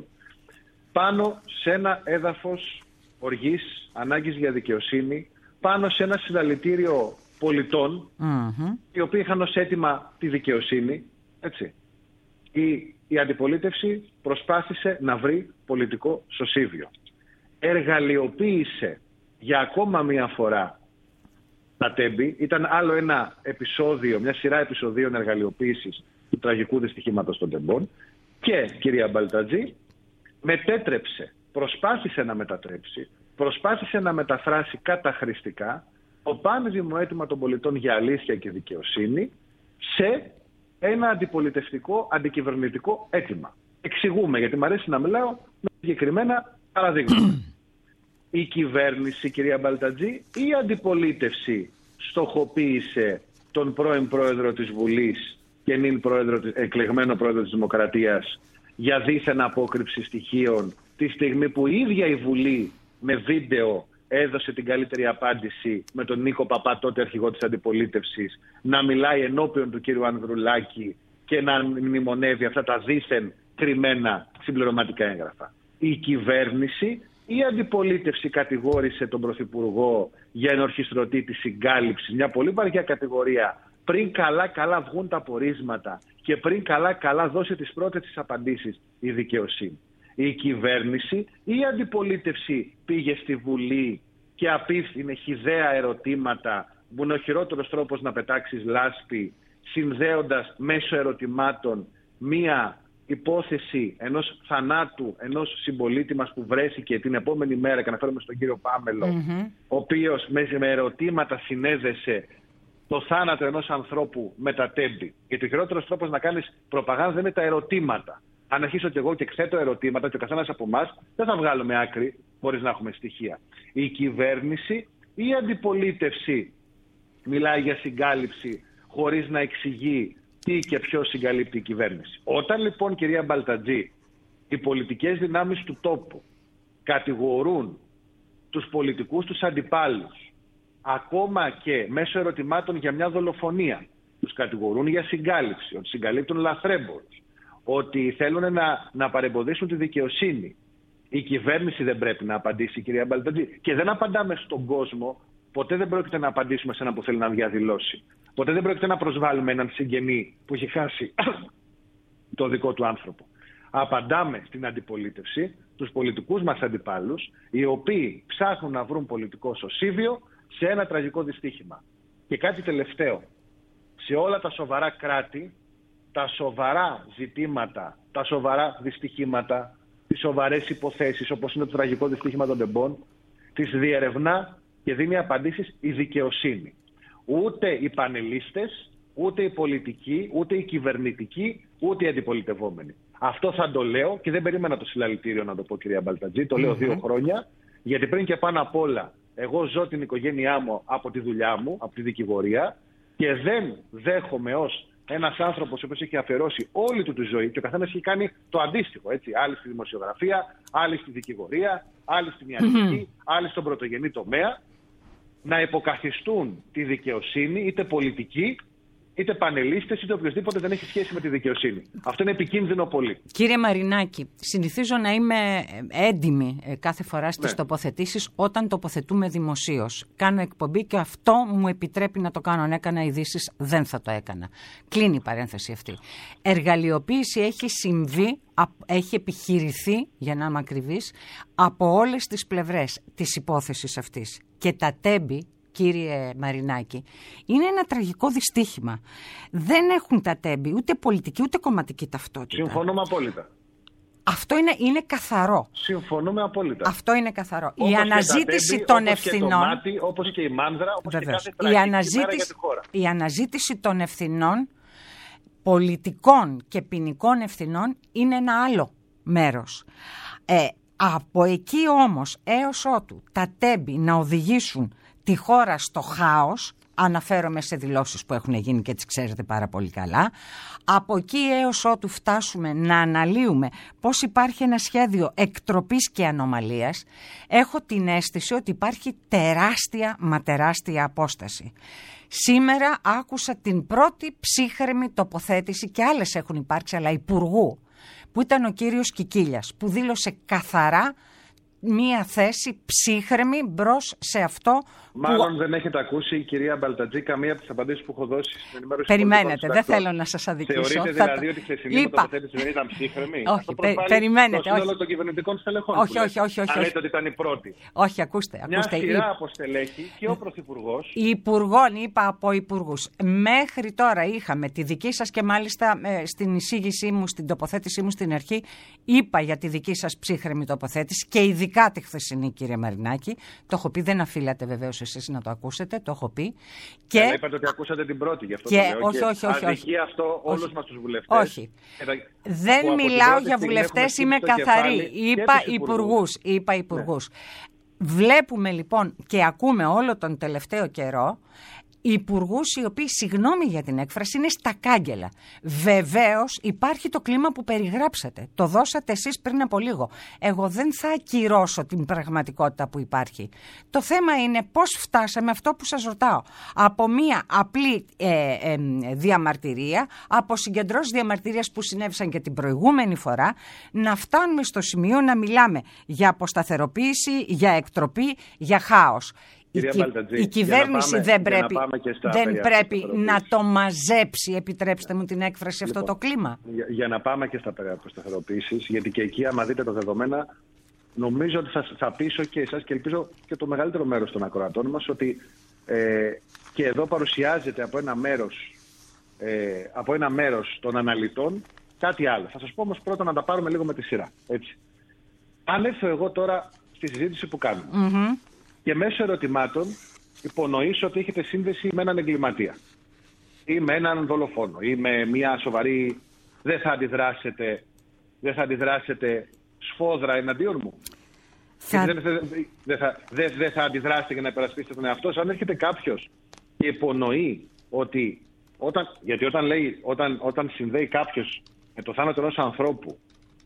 πάνω σε ένα έδαφος οργής, ανάγκης για δικαιοσύνη, πάνω σε ένα συλλαλητήριο πολιτών, mm-hmm. οι οποίοι είχαν ως αίτημα τη δικαιοσύνη, έτσι, η, η αντιπολίτευση προσπάθησε να βρει πολιτικό σωσίβιο. Εργαλειοποίησε για ακόμα μία φορά τα τέμπη. Ήταν άλλο ένα επεισόδιο, μια σειρά επεισοδίων εργαλειοποίησης του τραγικού δυστυχήματος των τεμπών. Και, κυρία Μπαλτατζή, μετέτρεψε, προσπάθησε να μετατρέψει, προσπάθησε να μεταφράσει καταχρηστικά το πάνδημο αίτημα των πολιτών για αλήθεια και δικαιοσύνη σε ένα αντιπολιτευτικό, αντικυβερνητικό αίτημα. Εξηγούμε, γιατί μου αρέσει να μιλάω με συγκεκριμένα παραδείγματα. Η κυβέρνηση, κυρία Μπαλτατζή, ή η αντιπολίτευση στοχοποίησε τον πρώην πρόεδρο της Βουλής και νυν πρόεδρο, εκλεγμένο πρόεδρο της Δημοκρατίας για δίθεν απόκρυψη στοιχείων, τη στιγμή που η ίδια η Βουλή με βίντεο έδωσε την καλύτερη απάντηση με τον Νίκο Παπά, τότε αρχηγό της αντιπολίτευσης, να μιλάει ενώπιον του κύριου Ανδρουλάκη και να μνημονεύει αυτά τα δίθεν κρυμμένα συμπληρωματικά έγγραφα. Η κυβέρνηση ή η αντιπολίτευση κατηγόρησε τον Πρωθυπουργό για ενορχιστρωτή της συγκάλυψης, μια πολύ βαριά κατηγορία, πριν καλά-καλά βγουν τα πορίσματα και πριν καλά-καλά δώσει τις πρώτες τις απαντήσεις η δικαιοσύνη. Η κυβέρνηση ή η αντιπολίτευση πήγε στη Βουλή και απίφθινε χυδαία ερωτήματα, που είναι ο χειρότερος τρόπος να πετάξεις λάσπη, συνδέοντας μέσω ερωτημάτων μία υπόθεση ενός θανάτου ενός συμπολίτη μας που βρέθηκε την επόμενη μέρα, και αναφέρομαι στον κύριο Πάμελο, mm-hmm. ο οποίος με ερωτήματα συνέδεσε το θάνατο ενός ανθρώπου με τα τέμπη. Γιατί ο χειρότερος τρόπος να κάνεις προπαγάνδα δεν είναι τα ερωτήματα. Αν αρχίσω και εγώ και εκθέτω ερωτήματα και ο καθένας από εμάς, δεν θα βγάλουμε άκρη χωρίς να έχουμε στοιχεία. Η κυβέρνηση ή η αντιπολίτευση μιλάει για συγκάλυψη χωρίς να εξηγεί τι και ποιος συγκαλύπτει η κυβέρνηση. Όταν λοιπόν, κυρία Μπαλτατζή, οι πολιτικές δυνάμεις του τόπου κατηγορούν τους πολιτικούς τους αντιπάλους, ακόμα και μέσω ερωτημάτων για μια δολοφονία, τους κατηγορούν για συγκάλυψη, ότι συγκαλύπτουν λαθρέμπορους, ότι θέλουν να, να παρεμποδίσουν τη δικαιοσύνη, η κυβέρνηση δεν πρέπει να απαντήσει, κυρία Μπαλτατζή. Και δεν απαντάμε στον κόσμο, ποτέ δεν πρόκειται να απαντήσουμε σε έναν που θέλει να διαδηλώσει. Ποτέ δεν πρόκειται να προσβάλλουμε έναν συγγενή που έχει χάσει το δικό του άνθρωπο. Απαντάμε στην αντιπολίτευση, τους πολιτικούς μας αντιπάλους, οι οποίοι ψάχνουν να βρουν πολιτικό σωσίβιο σε ένα τραγικό δυστύχημα. Και κάτι τελευταίο. Σε όλα τα σοβαρά κράτη, τα σοβαρά ζητήματα, τα σοβαρά δυστυχήματα, τις σοβαρές υποθέσεις, όπως είναι το τραγικό δυστύχημα των τεμπών, τις διερευνά και δίνει απαντήσεις η δικαιοσύνη. Ούτε οι πανελίστες, ούτε οι πολιτικοί, ούτε οι κυβερνητικοί, ούτε οι αντιπολιτευόμενοι. Αυτό θα το λέω και δεν περίμενα το συλλαλητήριο να το πω, κυρία Μπαλτατζή. Το λέω mm-hmm. δύο χρόνια, γιατί πριν και πάνω απ' όλα εγώ ζω την οικογένειά μου από τη δουλειά μου, από τη δικηγορία, και δεν δέχομαι ως ένας άνθρωπος ο οποίος έχει αφιερώσει όλη του τη ζωή, και ο καθένας έχει κάνει το αντίστοιχο, έτσι. Άλλοι στη δημοσιογραφία, άλλοι στη δικηγορία, άλλοι στην ιατρική, mm-hmm. άλλοι στον πρωτογενή τομέα, να υποκαθιστούν τη δικαιοσύνη, είτε πολιτικοί, είτε πανελίστες, είτε οποιοδήποτε δεν έχει σχέση με τη δικαιοσύνη. Αυτό είναι επικίνδυνο πολύ. Κύριε Μαρινάκη, συνηθίζω να είμαι έντιμη κάθε φορά στις ναι. τοποθετήσεις όταν τοποθετούμε δημοσίως. Κάνω εκπομπή και αυτό μου επιτρέπει να το κάνω. Αν έκανα ειδήσεις, δεν θα το έκανα. Κλείνει η παρένθεση αυτή. Εργαλειοποίηση έχει συμβεί, έχει επιχειρηθεί, για να είμαι ακριβής, από όλες τις πλευρές της υπόθεσης αυτής. Και τα τέμπη, κύριε Μαρινάκη, είναι ένα τραγικό δυστύχημα. Δεν έχουν τα τέμπη ούτε πολιτική ούτε κομματική ταυτότητα. Συμφωνούμε απόλυτα. Αυτό είναι, είναι καθαρό. Συμφωνούμε απόλυτα. Αυτό είναι καθαρό. Όπως η αναζήτηση τέμπη, των όπως ευθυνών. Και το μάτι, όπως και η μάνδρα, όπως Βεβαίως. Και κάθε η αναζήτηση, αναζήτηση, για τη χώρα. Η αναζήτηση των ευθυνών, πολιτικών και ποινικών ευθυνών, είναι ένα άλλο μέρος. Ε, από εκεί όμως έως ότου τα τέμπη να οδηγήσουν τη χώρα στο χάος, αναφέρομαι σε δηλώσεις που έχουν γίνει και τις ξέρετε πάρα πολύ καλά. Από εκεί έως ότου φτάσουμε να αναλύουμε πώς υπάρχει ένα σχέδιο εκτροπής και ανομαλίας, έχω την αίσθηση ότι υπάρχει τεράστια μα τεράστια απόσταση. Σήμερα άκουσα την πρώτη ψύχρεμη τοποθέτηση, και άλλες έχουν υπάρξει, αλλά υπουργού, που ήταν ο κύριος Κικίλιας, που δήλωσε καθαρά μία θέση ψύχρεμη μπρος σε αυτό. Μάλλον που... δεν έχετε ακούσει, η κυρία Μπαλτατζή, καμία από τις απαντήσεις που έχω δώσει στην ενημέρωση. Περιμένετε, δεν θέλω να σας αδικήσω. Θεωρείτε θα... δηλαδή ότι η χθεσινή μου τοποθέτηση δεν ήταν ψύχρεμη? Όχι, πε, περιμένετε. Το σύνολο των κυβερνητικών στελεχών. Όχι, όχι, όχι. όχι, αν όχι. λέτε ότι ήταν η πρώτη. Όχι, ακούστε. Μια ακούστε. σειρά η... από στελέχη και ο Πρωθυπουργός. Υπουργών, είπα από υπουργούς. Μέχρι τώρα είχαμε τη δική σας, και μάλιστα ε, στην εισήγησή μου, στην τοποθέτησή μου στην αρχή, είπα για τη δική σας ψύχρεμη τοποθέτηση και ειδικά τη χθεσινή, κύριε Μαρινάκη. Το έχω πει, δεν αφήλατε βεβαίως εσείς να το ακούσετε, το έχω πει. Και... Αλλά είπατε ότι ακούσατε την πρώτη, γι' αυτό και... το λέω. Όχι, όχι, όχι. Αδικεί όχι. αυτό όλους μας τους βουλευτές. Όχι. Δεν μιλάω για βουλευτές, είμαι καθαρή. Είπα υπουργούς. Είπα υπουργούς. Ναι. Βλέπουμε λοιπόν και ακούμε όλο τον τελευταίο καιρό υπουργούς οι οποίοι, συγγνώμη για την έκφραση, είναι στα κάγκελα. Βεβαίως υπάρχει το κλίμα που περιγράψατε. Το δώσατε εσείς πριν από λίγο. Εγώ δεν θα ακυρώσω την πραγματικότητα που υπάρχει. Το θέμα είναι πώς φτάσαμε αυτό που σας ρωτάω. Από μία απλή ε, ε, διαμαρτυρία, από συγκεντρώσεις διαμαρτυρίας που συνέβησαν και την προηγούμενη φορά, να φτάνουμε στο σημείο να μιλάμε για αποσταθεροποίηση, για εκτροπή, για χάος. Η, Μπαλτατζή, η κυβέρνηση πάμε, δεν πρέπει, να, δεν πρέπει να το μαζέψει, επιτρέψτε μου την έκφραση, λοιπόν, αυτό το κλίμα. Για, για να πάμε και στα περί αποσταθεροποίησης, γιατί και εκεί άμα δείτε τα δεδομένα, νομίζω ότι θα, θα πείσω και εσάς και ελπίζω και το μεγαλύτερο μέρος των ακροατών μας ότι ε, και εδώ παρουσιάζεται από ένα μέρος, ε, από ένα μέρος των αναλυτών κάτι άλλο. Θα σας πω όμως πρώτα να τα πάρουμε λίγο με τη σειρά. Έτσι. Αν έρθω εγώ τώρα στη συζήτηση που κάνουμε, mm-hmm. και μέσω ερωτημάτων υπονοήσω ότι έχετε σύνδεση με έναν εγκληματία ή με έναν δολοφόνο ή με μια σοβαρή, δεν θα αντιδράσετε, δεν θα αντιδράσετε σφόδρα εναντίον μου. Θα... Δεν, δεν, δεν, θα, δεν, δεν θα αντιδράσετε για να υπερασπίσετε τον εαυτό σας. Αν έρχεται κάποιος και υπονοεί ότι, όταν, γιατί όταν, λέει, όταν, όταν συνδέει κάποιος με το θάνατο ενός ανθρώπου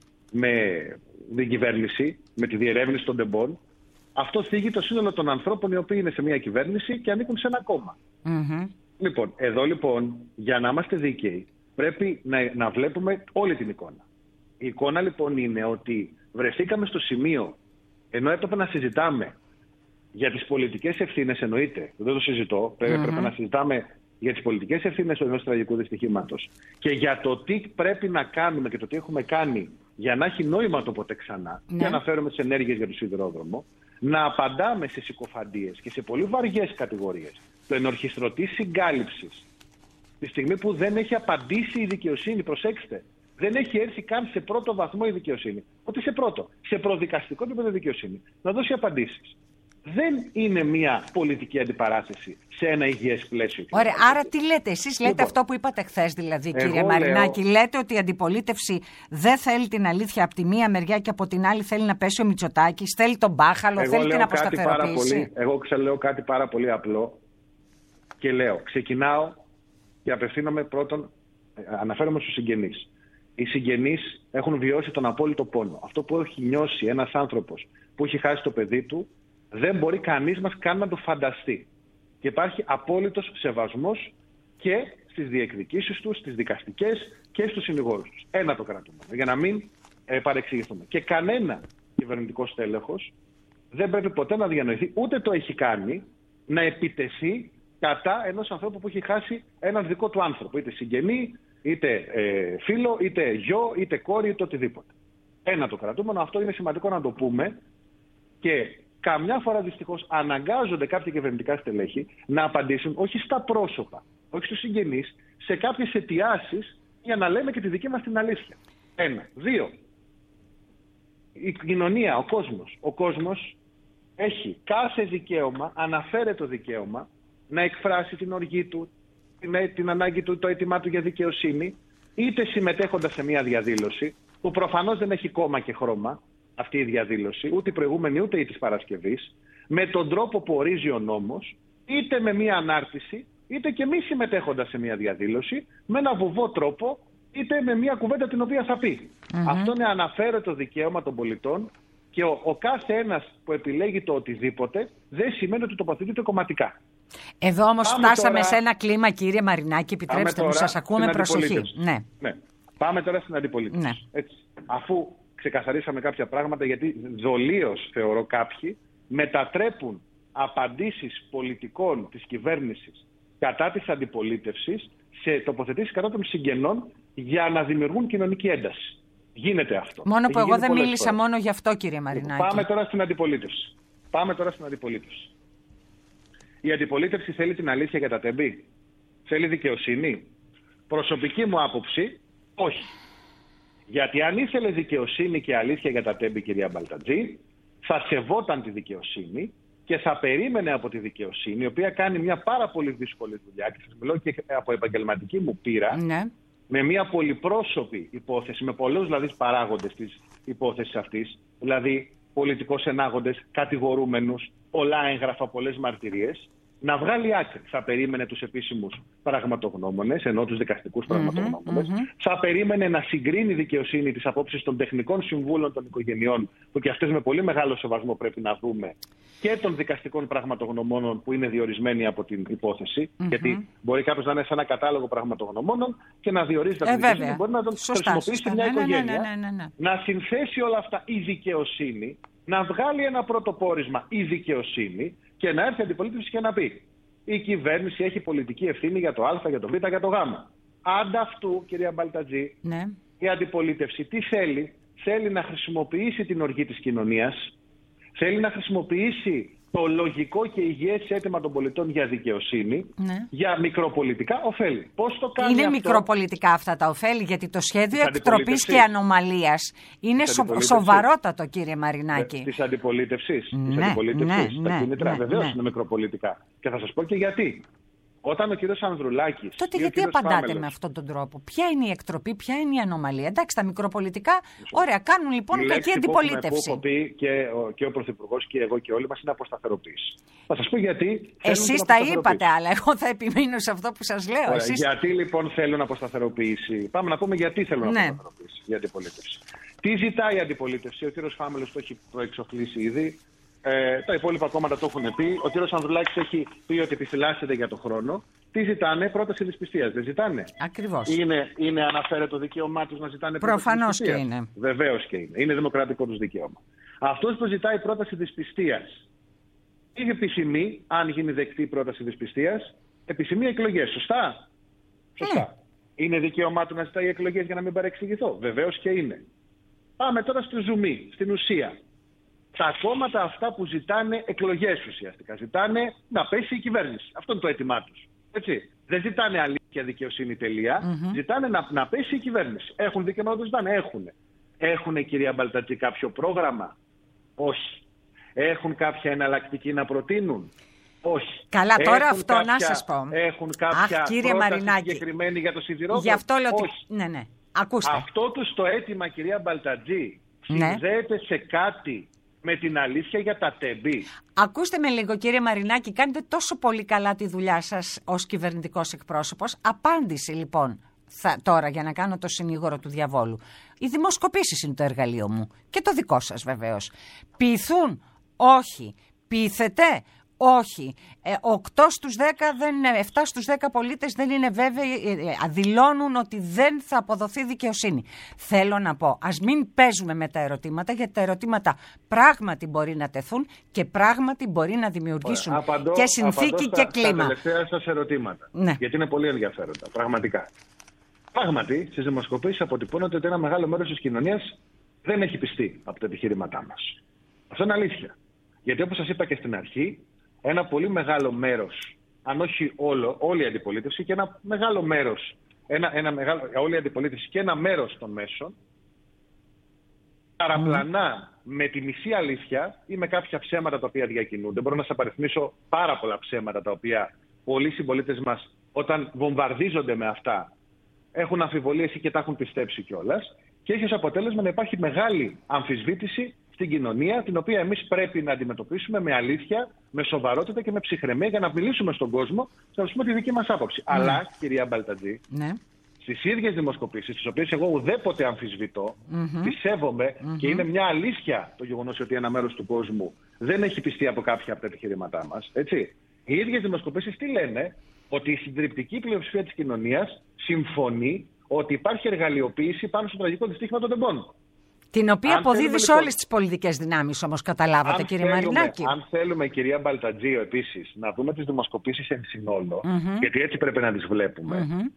με την κυβέρνηση, με τη διερεύνηση των τεμπών, αυτό θίγει το σύνολο των ανθρώπων οι οποίοι είναι σε μια κυβέρνηση και ανήκουν σε ένα κόμμα. Mm-hmm. Λοιπόν, εδώ λοιπόν, για να είμαστε δίκαιοι, πρέπει να, να βλέπουμε όλη την εικόνα. Η εικόνα λοιπόν είναι ότι βρεθήκαμε στο σημείο, ενώ έπρεπε να συζητάμε για τις πολιτικές ευθύνες, εννοείται, δεν το συζητώ, mm-hmm. έπρεπε να συζητάμε για τις πολιτικές ευθύνες ενός τραγικού δυστυχήματος και για το τι πρέπει να κάνουμε και το τι έχουμε κάνει για να έχει νόημα το ποτέ ξανά, mm-hmm. και αναφέρομαι τις ενέργειες για το σιδηρόδρομο, να απαντάμε σε συκοφαντίες και σε πολύ βαριές κατηγορίες το ενορχιστρωτή συγκάλυψης τη στιγμή που δεν έχει απαντήσει η δικαιοσύνη, προσέξτε, δεν έχει έρθει καν σε πρώτο βαθμό η δικαιοσύνη, ότι σε πρώτο, σε προδικαστικό επίπεδο δικαιοσύνη, να δώσει απαντήσεις. Δεν είναι μια πολιτική αντιπαράθεση σε ένα υγιές πλαίσιο. Ωραία, άρα τι λέτε, εσείς λέτε λοιπόν, αυτό που είπατε χθες δηλαδή, κύριε Μαρινάκη, λέω... λέτε ότι η αντιπολίτευση δεν θέλει την αλήθεια από τη μία μεριά και από την άλλη θέλει να πέσει ο Μητσοτάκης, θέλει τον μπάχαλο, εγώ θέλει την αποσταθεροποίηση. Εγώ ξελέω κάτι πάρα πολύ απλό και λέω, ξεκινάω και απευθύνομαι πρώτον, αναφέρομαι στους συγγενείς. Οι συγγενείς έχουν βιώσει τον απόλυτο πόνο. Αυτό που έχει νιώσει ένας άνθρωπος που έχει χάσει το παιδί του, δεν μπορεί κανείς μας καν να το φανταστεί. Και υπάρχει απόλυτος σεβασμός και στις διεκδικήσεις τους, στις δικαστικές και στους συνηγόρους τους. Ένα το κρατούμε, για να μην ε, παρεξηγηθούμε. Και κανένα κυβερνητικό στέλεχος δεν πρέπει ποτέ να διανοηθεί, ούτε το έχει κάνει, να επιτεθεί κατά ενός ανθρώπου που έχει χάσει έναν δικό του άνθρωπο. Είτε συγγενή, είτε ε, φίλο, είτε γιο, είτε κόρη, είτε οτιδήποτε. Ένα το κρατούμενο, αυτό είναι σημαντικό να το πούμε και καμιά φορά δυστυχώς αναγκάζονται κάποια κυβερνητικά στελέχη να απαντήσουν όχι στα πρόσωπα, όχι στους συγγενείς, σε κάποιες αιτιάσεις για να λέμε και τη δική μας την αλήθεια. Ένα. Δύο. Η κοινωνία, ο κόσμος. Ο κόσμος έχει κάθε δικαίωμα, αναφέρεται το δικαίωμα, να εκφράσει την οργή του, την, την ανάγκη του, το αίτημά του για δικαιοσύνη, είτε συμμετέχοντας σε μια διαδήλωση, που προφανώς δεν έχει κόμμα και χρώμα, αυτή η διαδήλωση, ούτε η προηγούμενη ούτε η της Παρασκευής, με τον τρόπο που ορίζει ο νόμος, είτε με μία ανάρτηση, είτε και μη συμμετέχοντας σε μία διαδήλωση, με ένα βουβό τρόπο, είτε με μία κουβέντα την οποία θα πει. Mm-hmm. Αυτό είναι αναφέρετο δικαίωμα των πολιτών και ο, ο κάθε ένας που επιλέγει το οτιδήποτε δεν σημαίνει ότι τοποθετείται κομματικά. Εδώ όμως πάμε φτάσαμε τώρα... σε ένα κλίμα, κύριε Μαρινάκη, επιτρέψτε μου, σας ακούμε προσοχή. Ναι. Ναι. Πάμε τώρα στην αντιπολίτευση. Ναι. Έτσι. Αφού ξεκαθαρίσαμε κάποια πράγματα, γιατί δολίως θεωρώ κάποιοι μετατρέπουν απαντήσεις πολιτικών της κυβέρνησης κατά της αντιπολίτευσης σε τοποθετήσεις κατά των συγγενών για να δημιουργούν κοινωνική ένταση. Γίνεται αυτό. Μόνο που εγώ δεν μίλησα φορές. μόνο γι' αυτό, κύριε Μαρινάκη. Πάμε τώρα στην αντιπολίτευση. Πάμε τώρα στην αντιπολίτευση. Η αντιπολίτευση θέλει την αλήθεια για τα τέμπη. Θέλει δικαιοσύνη. Προσωπική μου άποψη, όχι. Γιατί αν ήθελε δικαιοσύνη και αλήθεια για τα τέμπη, κυρία Μπαλτατζή, θα σεβόταν τη δικαιοσύνη και θα περίμενε από τη δικαιοσύνη, η οποία κάνει μια πάρα πολύ δύσκολη δουλειά, και σας μιλώ και από επαγγελματική μου πείρα, ναι. με μια πολυπρόσωπη υπόθεση, με πολλούς δηλαδή παράγοντες της υπόθεσης αυτής, δηλαδή πολιτικούς ενάγοντες, κατηγορούμενους, πολλά έγγραφα, πολλές μαρτυρίες, να βγάλει άκρη. Θα περίμενε τους επίσημους πραγματογνώμονες, ενώ τους δικαστικούς πραγματογνώμονες. Mm-hmm. Θα περίμενε να συγκρίνει δικαιοσύνη τις απόψεις των τεχνικών συμβούλων των οικογενειών, που και αυτές με πολύ μεγάλο σεβασμό πρέπει να δούμε, και των δικαστικών πραγματογνωμόνων που είναι διορισμένοι από την υπόθεση. Mm-hmm. Γιατί μπορεί κάποιος να είναι σε ένα κατάλογο πραγματογνωμόνων και να διορίζει τα δικαιοσύνη. Μπορεί να τον σωστά, χρησιμοποιήσει σωστά. μια ναι, οικογένεια, ναι, ναι, ναι, ναι, ναι. να συνθέσει όλα αυτά η δικαιοσύνη, να βγάλει ένα πρώτο πόρισμα η δικαιοσύνη. Και να έρθει η αντιπολίτευση και να πει: η κυβέρνηση έχει πολιτική ευθύνη για το Α, για το Β, για το Γ. Ανταυτού, κυρία Μπαλτατζή, ναι. η αντιπολίτευση τι θέλει? Θέλει να χρησιμοποιήσει την οργή της κοινωνίας, θέλει να χρησιμοποιήσει το λογικό και υγιές αίτημα των πολιτών για δικαιοσύνη, ναι. για μικροπολιτικά ωφέλη. Πώς το κάνει είναι αυτό? μικροπολιτικά αυτά τα ωφέλη, γιατί το σχέδιο εκτροπής και ανομαλίας είναι σο, σοβαρότατο, κύριε Μαρινάκη. Της αντιπολίτευσης. Ναι, της αντιπολίτευσης. Ναι, τα ναι, κίνητρα ναι, βεβαίως ναι. είναι μικροπολιτικά. Και θα σας πω και γιατί. Όταν ο κύριος Ανδρουλάκης. Τότε γιατί απαντάτε Φάμελος, με αυτόν τον τρόπο? Ποια είναι η εκτροπή, ποια είναι η ανομαλία? Εντάξει, τα μικροπολιτικά, ωραία, κάνουν λοιπόν κακή αντιπολίτευση. Που έχω πει και ο, και ο Πρωθυπουργός και εγώ και όλοι μας είναι αποσταθεροποίηση. Θα σας πω γιατί. Εσείς τα είπατε, αλλά εγώ θα επιμείνω σε αυτό που σας λέω. Ωραία, εσείς... Γιατί λοιπόν θέλουν αποσταθεροποίηση? Πάμε να πούμε γιατί θέλουν ναι. αποσταθεροποίηση η αντιπολίτευση. Τι ζητάει η αντιπολίτευση? Ο κύριος Φάμελος το έχει προεξοφλήσει ήδη. Ε, τα υπόλοιπα κόμματα το έχουν πει. Ο κύριος Ανδρουλάκης έχει πει ότι επιφυλάσσεται για το χρόνο. Τι ζητάνε? Πρόταση δυσπιστίας. Δεν ζητάνε? Ακριβώς. Είναι, είναι αναφέρετο δικαίωμά τους να ζητάνε πρόταση δυσπιστίας? Προφανώς και είναι. Βεβαίως και είναι. Είναι δημοκρατικό τους δικαίωμα. Αυτός που ζητάει πρόταση δυσπιστίας, τι επιθυμεί, αν γίνει δεκτή η πρόταση δυσπιστίας? Επιθυμεί εκλογές. Σωστά? Σωστά. Ναι. Είναι δικαίωμά του να ζητάει εκλογές για να μην παρεξηγηθώ? Βεβαίως και είναι. Πάμε τώρα στο ζουμί, στην ουσία. Τα κόμματα αυτά που ζητάνε εκλογές ουσιαστικά ζητάνε να πέσει η κυβέρνηση. Αυτό είναι το αίτημά τους. Έτσι. Δεν ζητάνε αλήθεια, δικαιοσύνη, τελεία. Mm-hmm. Ζητάνε να, να πέσει η κυβέρνηση. Έχουν δικαίωμα να το ζητάνε? Έχουν. Έχουν, κυρία Μπαλτατζή, κάποιο πρόγραμμα? Όχι. Έχουν κάποια εναλλακτική να προτείνουν? Όχι. Καλά, τώρα έχουν αυτό κάποια, να σας πω. Έχουν κάποια Αχ, κύριε Μαρινάκη, συγκεκριμένη για το σιδηρόδρομο? Γι' αυτό λέω ότι... Ναι, ναι. Ακούστε. Αυτό τους το αίτημα, κυρία Μπαλτατζή, συνδέεται ναι. σε κάτι με την αλήθεια για τα τέμπη? Ακούστε με λίγο, κύριε Μαρινάκη, κάνετε τόσο πολύ καλά τη δουλειά σας ως κυβερνητικός εκπρόσωπος. Απάντηση λοιπόν θα, τώρα για να κάνω το συνήγορο του διαβόλου. Οι δημοσκοπήσεις είναι το εργαλείο μου και το δικό σας βεβαίως. Ποιηθούν? Όχι. Ποιηθετε? Όχι. Ε, οκτώ στους δέκα δεν είναι, επτά στους δέκα πολίτες δεν είναι βέβαιοι, ε, δηλώνουν ότι δεν θα αποδοθεί δικαιοσύνη. Θέλω να πω, ας μην παίζουμε με τα ερωτήματα, γιατί τα ερωτήματα πράγματι μπορεί να τεθούν και πράγματι μπορεί να δημιουργήσουν απαντώ, και συνθήκη και στα, κλίμα. Τα τελευταία σας ερωτήματα, ναι. γιατί είναι πολύ ενδιαφέροντα, πραγματικά. Πράγματι, στις δημοσκοπήσεις αποτυπώνεται ότι ένα μεγάλο μέρος της κοινωνίας δεν έχει πιστεί από τα επιχειρήματά μας. Αυτό είναι αλήθεια. Γιατί όπως σας είπα και στην αρχή, ένα πολύ μεγάλο μέρος, αν όχι όλο, όλη η αντιπολίτευση και ένα μεγάλο μέρος, ένα, ένα μεγάλο, όλη η αντιπολίτευση και ένα μέρος των μέσων, παραπλανά με τη μισή αλήθεια ή με κάποια ψέματα τα οποία διακινούνται. Μπορώ να σας απαριθμίσω πάρα πολλά ψέματα τα οποία πολλοί συμπολίτες μας, όταν βομβαρδίζονται με αυτά, έχουν αμφιβολίες ή και τα έχουν πιστέψει κιόλας, και έχει ως αποτέλεσμα να υπάρχει μεγάλη αμφισβήτηση στην κοινωνία, την οποία εμείς πρέπει να αντιμετωπίσουμε με αλήθεια, με σοβαρότητα και με ψυχραιμία για να μιλήσουμε στον κόσμο και να τους πούμε τη δική μας άποψη. Ναι. Αλλά, κυρία Μπαλτατζή, ναι. στις ίδιες δημοσκοπήσεις, τις οποίες εγώ ουδέποτε αμφισβητώ, mm-hmm. τις σέβομαι mm-hmm. και είναι μια αλήθεια το γεγονός ότι ένα μέρος του κόσμου δεν έχει πιστεί από κάποια από τα επιχειρήματά μας. Έτσι. Οι ίδιες δημοσκοπήσεις τι λένε? Ότι η συντριπτική πλειοψηφία της κοινωνίας συμφωνεί ότι υπάρχει εργαλειοποίηση πάνω στο τραγικό δυστύχημα των τεμπών. Την οποία αποδίδει σε όλες τις πολιτικές δυνάμεις, όμως, καταλάβατε, κύριε Μαρινάκη. Αν θέλουμε, κυρία Μπαλτατζή, επίσης, να δούμε τις δημοσκοπήσεις εν συνόλο, mm-hmm. γιατί έτσι πρέπει να τις βλέπουμε. Mm-hmm.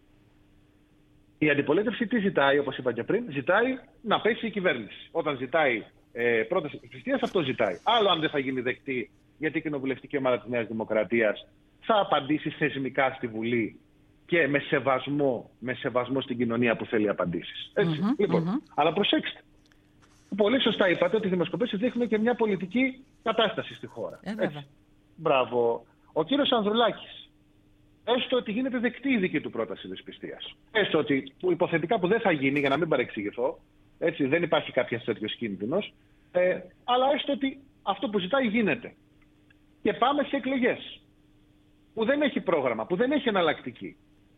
Η αντιπολίτευση τι ζητάει, όπως είπα και πριν? Ζητάει να πέσει η κυβέρνηση. Όταν ζητάει ε, πρόταση εξιστίας, αυτό ζητάει. Άλλο αν δεν θα γίνει δεκτή, γιατί η κοινοβουλευτική ομάδα της Νέας Δημοκρατίας θα απαντήσει θεσμικά στη Βουλή και με σεβασμό, με σεβασμό στην κοινωνία που θέλει απαντήσεις. Έτσι. Mm-hmm. Λοιπόν, mm-hmm. αλλά προσέξτε. Πολύ σωστά είπατε ότι οι δημοσκοπήσεις δείχνουν και μια πολιτική κατάσταση στη χώρα. Ε, Έτσι. Μπράβο. Ο κύριος Ανδρουλάκης, έστω ότι γίνεται δεκτή η δική του πρόταση δυσπιστίας, έστω ότι που υποθετικά που δεν θα γίνει, για να μην παρεξηγηθώ, έτσι, δεν υπάρχει κάποιος τέτοιος κίνδυνος, ε, αλλά έστω ότι αυτό που ζητάει γίνεται. Και πάμε σε εκλογές, που δεν έχει πρόγραμμα, που δεν έχει εναλλακτική.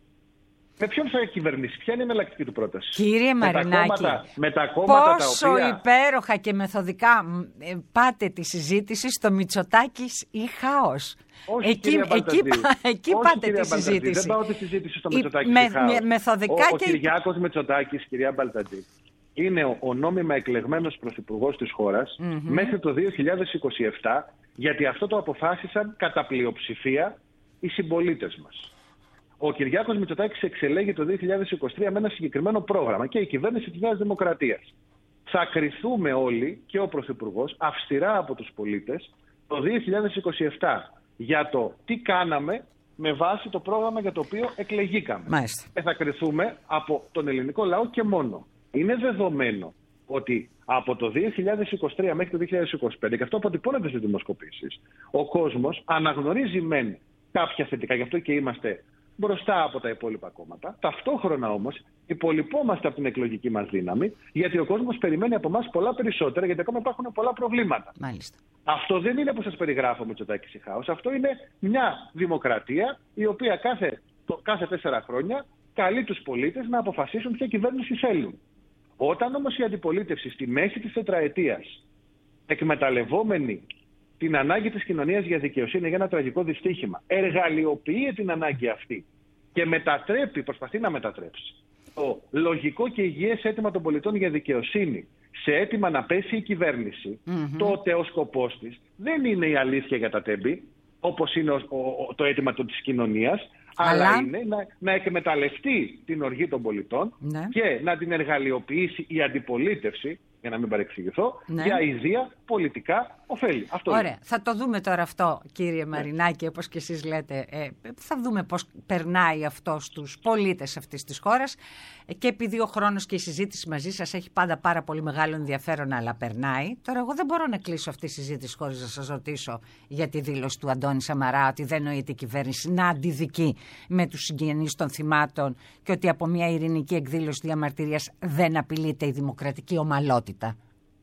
Με ποιον θα κυβερνήσει, ποια είναι η εναλλακτική του πρόταση? Κύριε Μαρινάκη, με τα κόμματα πόσο τα οποία... υπέροχα και μεθοδικά πάτε τη συζήτηση στο Μητσοτάκης ή χάος. Όχι, εκεί κυρία εκεί, εκεί Όχι, πάτε κυρία τη συζήτηση. Δεν πάω τη συζήτηση στο Μητσοτάκη με, ή χάος. Με, μεθοδικά ο, και... ο Κυριάκος Μητσοτάκης, κυρία Μπαλτατζή, είναι ο, ο νόμιμα εκλεγμένος πρωθυπουργός της χώρας mm-hmm. μέχρι το δύο χιλιάδες είκοσι επτά, γιατί αυτό το αποφάσισαν κατά πλειοψηφία οι συμπολίτες μας. Ο Κυριάκος Μητσοτάκης εξελέγει το δύο χιλιάδες είκοσι τρία με ένα συγκεκριμένο πρόγραμμα και η κυβέρνηση της Νέας Δημοκρατίας. Θα κριθούμε όλοι, και ο Πρωθυπουργός, αυστηρά από τους πολίτες το δύο χιλιάδες είκοσι επτά για το τι κάναμε με βάση το πρόγραμμα για το οποίο εκλεγήκαμε. Μάλιστα. Και θα κριθούμε από τον ελληνικό λαό και μόνο. Είναι δεδομένο ότι από το δύο χιλιάδες είκοσι τρία μέχρι το δύο χιλιάδες είκοσι πέντε, και αυτό αποτυπώνεται στις δημοσκοπήσεις, ο κόσμος αναγνωρίζει μεν κάποια θετικά, γι' αυτό και είμαστε μπροστά από τα υπόλοιπα κόμματα. Ταυτόχρονα όμως υπολοιπόμαστε από την εκλογική μας δύναμη, γιατί ο κόσμος περιμένει από εμάς πολλά περισσότερα, γιατί ακόμα υπάρχουν πολλά προβλήματα. Μάλιστα. Αυτό δεν είναι που σας περιγράφω, Μητσοτάκης ή χάος. Αυτό είναι μια δημοκρατία η οποία κάθε, το, κάθε τέσσερα χρόνια καλεί τους πολίτες να αποφασίσουν ποια κυβέρνηση θέλουν. Όταν όμως η αντιπολίτευση στη μέση της τετραετίας, εκμεταλλευόμενη την ανάγκη της κοινωνίας για δικαιοσύνη για ένα τραγικό δυστύχημα, εργαλειοποιεί την ανάγκη αυτή και μετατρέπει, προσπαθεί να μετατρέψει το λογικό και υγιές αίτημα των πολιτών για δικαιοσύνη σε αίτημα να πέσει η κυβέρνηση, mm-hmm. τότε ο σκοπός της δεν είναι η αλήθεια για τα τέμπη, όπως είναι ο, ο, το αίτημα της κοινωνίας, αλλά, αλλά είναι να, να εκμεταλλευτεί την οργή των πολιτών ναι. και να την εργαλειοποιήσει η αντιπολίτευση, για να μην παρεξηγηθώ, ναι. για ιδία πολιτικά ωφέλη. Αυτό Ωραία. είναι. Θα το δούμε τώρα αυτό, κύριε Μαρινάκη, όπως και εσείς λέτε. Ε, θα δούμε πώς περνάει αυτό στους πολίτες αυτής της χώρας. Και επειδή ο χρόνος και η συζήτηση μαζί σας έχει πάντα πάρα πολύ μεγάλο ενδιαφέρον, αλλά περνάει. Τώρα, εγώ δεν μπορώ να κλείσω αυτή τη συζήτηση χωρίς να σας ρωτήσω για τη δήλωση του Αντώνη Σαμαρά ότι δεν νοείται η κυβέρνηση να αντιδικεί με τους συγγενείς των θυμάτων και ότι από μια ειρηνική εκδήλωση διαμαρτυρίας δεν απειλείται η δημοκρατική ομαλότητα.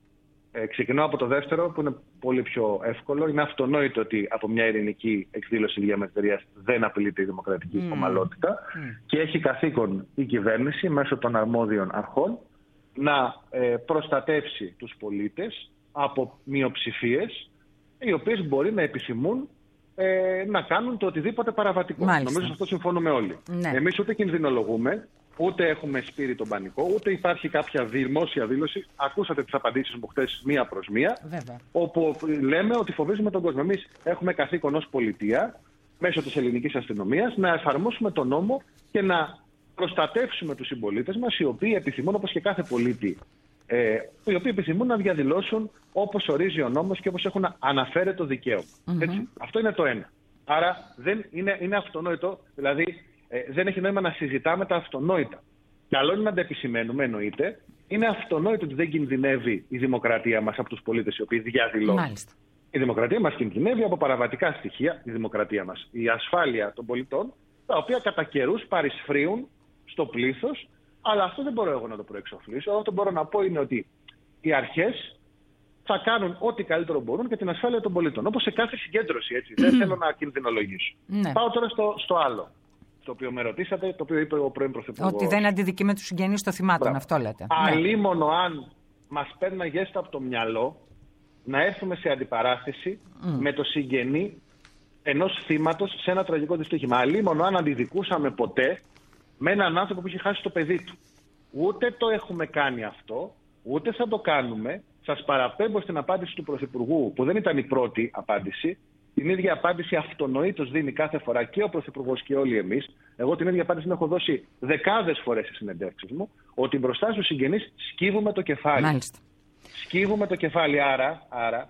Ε, ξεκινώ από το δεύτερο, που είναι πολύ πιο εύκολο. Είναι αυτονόητο ότι από μια ειρηνική εκδήλωση διαμαρτυρίας δεν απειλείται η δημοκρατική mm. ομαλότητα mm. και έχει καθήκον η κυβέρνηση μέσω των αρμόδιων αρχών να ε, προστατεύσει τους πολίτες από μειοψηφίες οι οποίες μπορεί να επιθυμούν ε, να κάνουν το οτιδήποτε παραβατικό. Μάλιστα. Νομίζω σε αυτό συμφωνούμε όλοι. Ναι. Εμείς ούτε κινδυνολογούμε, ούτε έχουμε σπείρει τον πανικό, ούτε υπάρχει κάποια δημόσια δήλωση. Ακούσατε τις απαντήσεις μου χθες μία προς μία, Βέβαια. όπου λέμε ότι φοβίζουμε τον κόσμο. Εμείς έχουμε καθήκον ως πολιτεία, μέσω της ελληνικής αστυνομίας, να εφαρμόσουμε τον νόμο και να προστατεύσουμε τους συμπολίτες μας, οι οποίοι επιθυμούν, όπως και κάθε πολίτη, ε, οι οποίοι επιθυμούν να διαδηλώσουν όπως ορίζει ο νόμος και όπως έχουν αναφέρει το δικαίωμα. Mm-hmm. Έτσι. Αυτό είναι το ένα. Άρα δεν είναι, είναι αυτονόητο, δηλαδή ε, δεν έχει νόημα να συζητάμε τα αυτονόητα. Καλό είναι να τα επισημαίνουμε, εννοείται. Είναι αυτονόητο ότι δεν κινδυνεύει η δημοκρατία μας από τους πολίτες οι οποίοι διαδηλώνουν. Μάλιστα. Η δημοκρατία μας κινδυνεύει από παραβατικά στοιχεία, η δημοκρατία μας, η ασφάλεια των πολιτών, τα οποία κατά καιρούς παρισφρίουν στο πλήθος, αλλά αυτό δεν μπορώ εγώ να το προεξοφλήσω. Αυτό που μπορώ να πω είναι ότι οι αρχές θα θα κάνουν ό,τι καλύτερο μπορούν για την ασφάλεια των πολιτών. Όπως σε κάθε συγκέντρωση, έτσι. Δεν θέλω να κινδυνολογήσω. Ναι. Πάω τώρα στο, στο άλλο, το οποίο με ρωτήσατε, το οποίο είπε ο πρώην Πρωθυπουργός. Ότι δεν αντιδικεί με τους συγγενείς των θυμάτων, Μπράβο. Αυτό λέτε. Αλίμονο αν μας παίρνει γέστα από το μυαλό να έρθουμε σε αντιπαράθεση mm. με το συγγενή ενός θύματος σε ένα τραγικό δυστύχημα. Αλίμονο αν αντιδικούσαμε ποτέ με έναν άνθρωπο που είχε χάσει το παιδί του. Ούτε το έχουμε κάνει αυτό, ούτε θα το κάνουμε. Σας παραπέμπω στην απάντηση του Πρωθυπουργού, που δεν ήταν η πρώτη απάντηση. Την ίδια απάντηση αυτονοήτως δίνει κάθε φορά και ο Πρωθυπουργός και όλοι εμείς. Εγώ την ίδια απάντηση την έχω δώσει δεκάδες φορές στις συνεντεύξεις μου, ότι μπροστά στους συγγενείς σκύβουμε το κεφάλι. Μάλιστα. Σκύβουμε το κεφάλι, άρα, άρα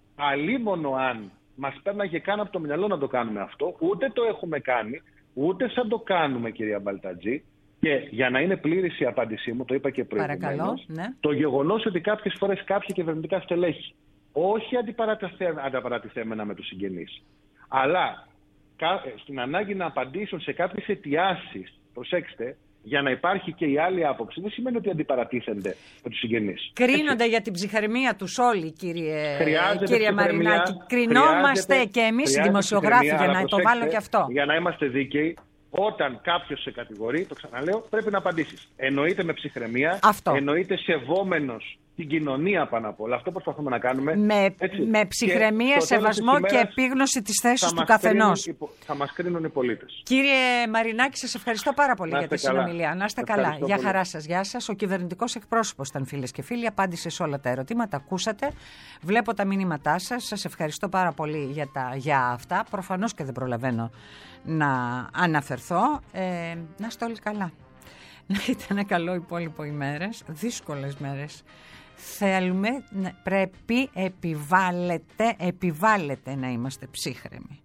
αλίμονο αν μας πέρναγε καν από το μυαλό να το κάνουμε αυτό, ούτε το έχουμε κάνει, ούτε θα το κάνουμε, κυρία Μπαλτατζή. Και για να είναι πλήρης η απάντησή μου, το είπα και προηγουμένως, ναι. το γεγονός ότι κάποιες φορές κάποια κυβερνητικά στελέχη όχι αντιπαρατηθέμενα με τους συγγενείς, αλλά στην ανάγκη να απαντήσουν σε κάποιες αιτιάσεις, προσέξτε, για να υπάρχει και η άλλη άποψη, δεν σημαίνει ότι αντιπαρατίθενται με τους συγγενείς. Κρίνονται Έτσι. Για την ψυχραιμία τους όλοι, κύριε, κύριε Μαρινάκη. Κρινόμαστε και εμείς οι δημοσιογράφοι, για να το βάλω και αυτό. Για να είμαστε δίκαιοι, όταν κάποιος σε κατηγορεί, το ξαναλέω, πρέπει να απαντήσεις. Εννοείται με ψυχραιμία, αυτό. Εννοείται σεβόμενος την κοινωνία πάνω απ' όλα. Αυτό προσπαθούμε να κάνουμε. Με, με ψυχραιμία, και σεβασμό και επίγνωση της θέσης του καθενός. Κρίνουν, θα μας κρίνουν οι πολίτες. Κύριε Μαρινάκη, σας ευχαριστώ πάρα πολύ για τη καλά. συνομιλία. Να είστε καλά. Γεια χαρά σας. Γεια σας. Ο κυβερνητικός εκπρόσωπος ήταν, φίλες και φίλοι. Απάντησε σε όλα τα ερωτήματα. Ακούσατε. Βλέπω τα μηνύματά σας. Σας ευχαριστώ πάρα πολύ για, τα, για αυτά. Προφανώς και δεν προλαβαίνω να αναφερθώ. Ε, να είστε όλοι καλά. Να έχετε ένα καλό υπόλοιπο ημέρες. Δύσκολες μέρες. Θέλουμε, πρέπει, επιβάλλεται, επιβάλλεται να είμαστε ψύχρεμοι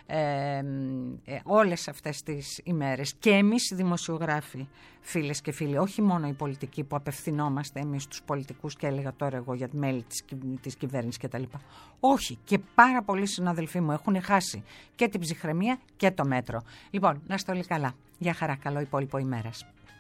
ε, ε, όλες αυτές τις ημέρες. Και εμείς οι δημοσιογράφοι, φίλες και φίλοι, όχι μόνο οι πολιτικοί που απευθυνόμαστε εμείς τους πολιτικούς, και έλεγα τώρα εγώ για μέλη της, της κυβέρνησης κτλ. Όχι, και πάρα πολλοί συναδελφοί μου έχουν χάσει και την ψυχραιμία και το μέτρο. Λοιπόν, να είστε όλοι καλά. Γεια χαρά, καλό υπόλοιπο ημέρας.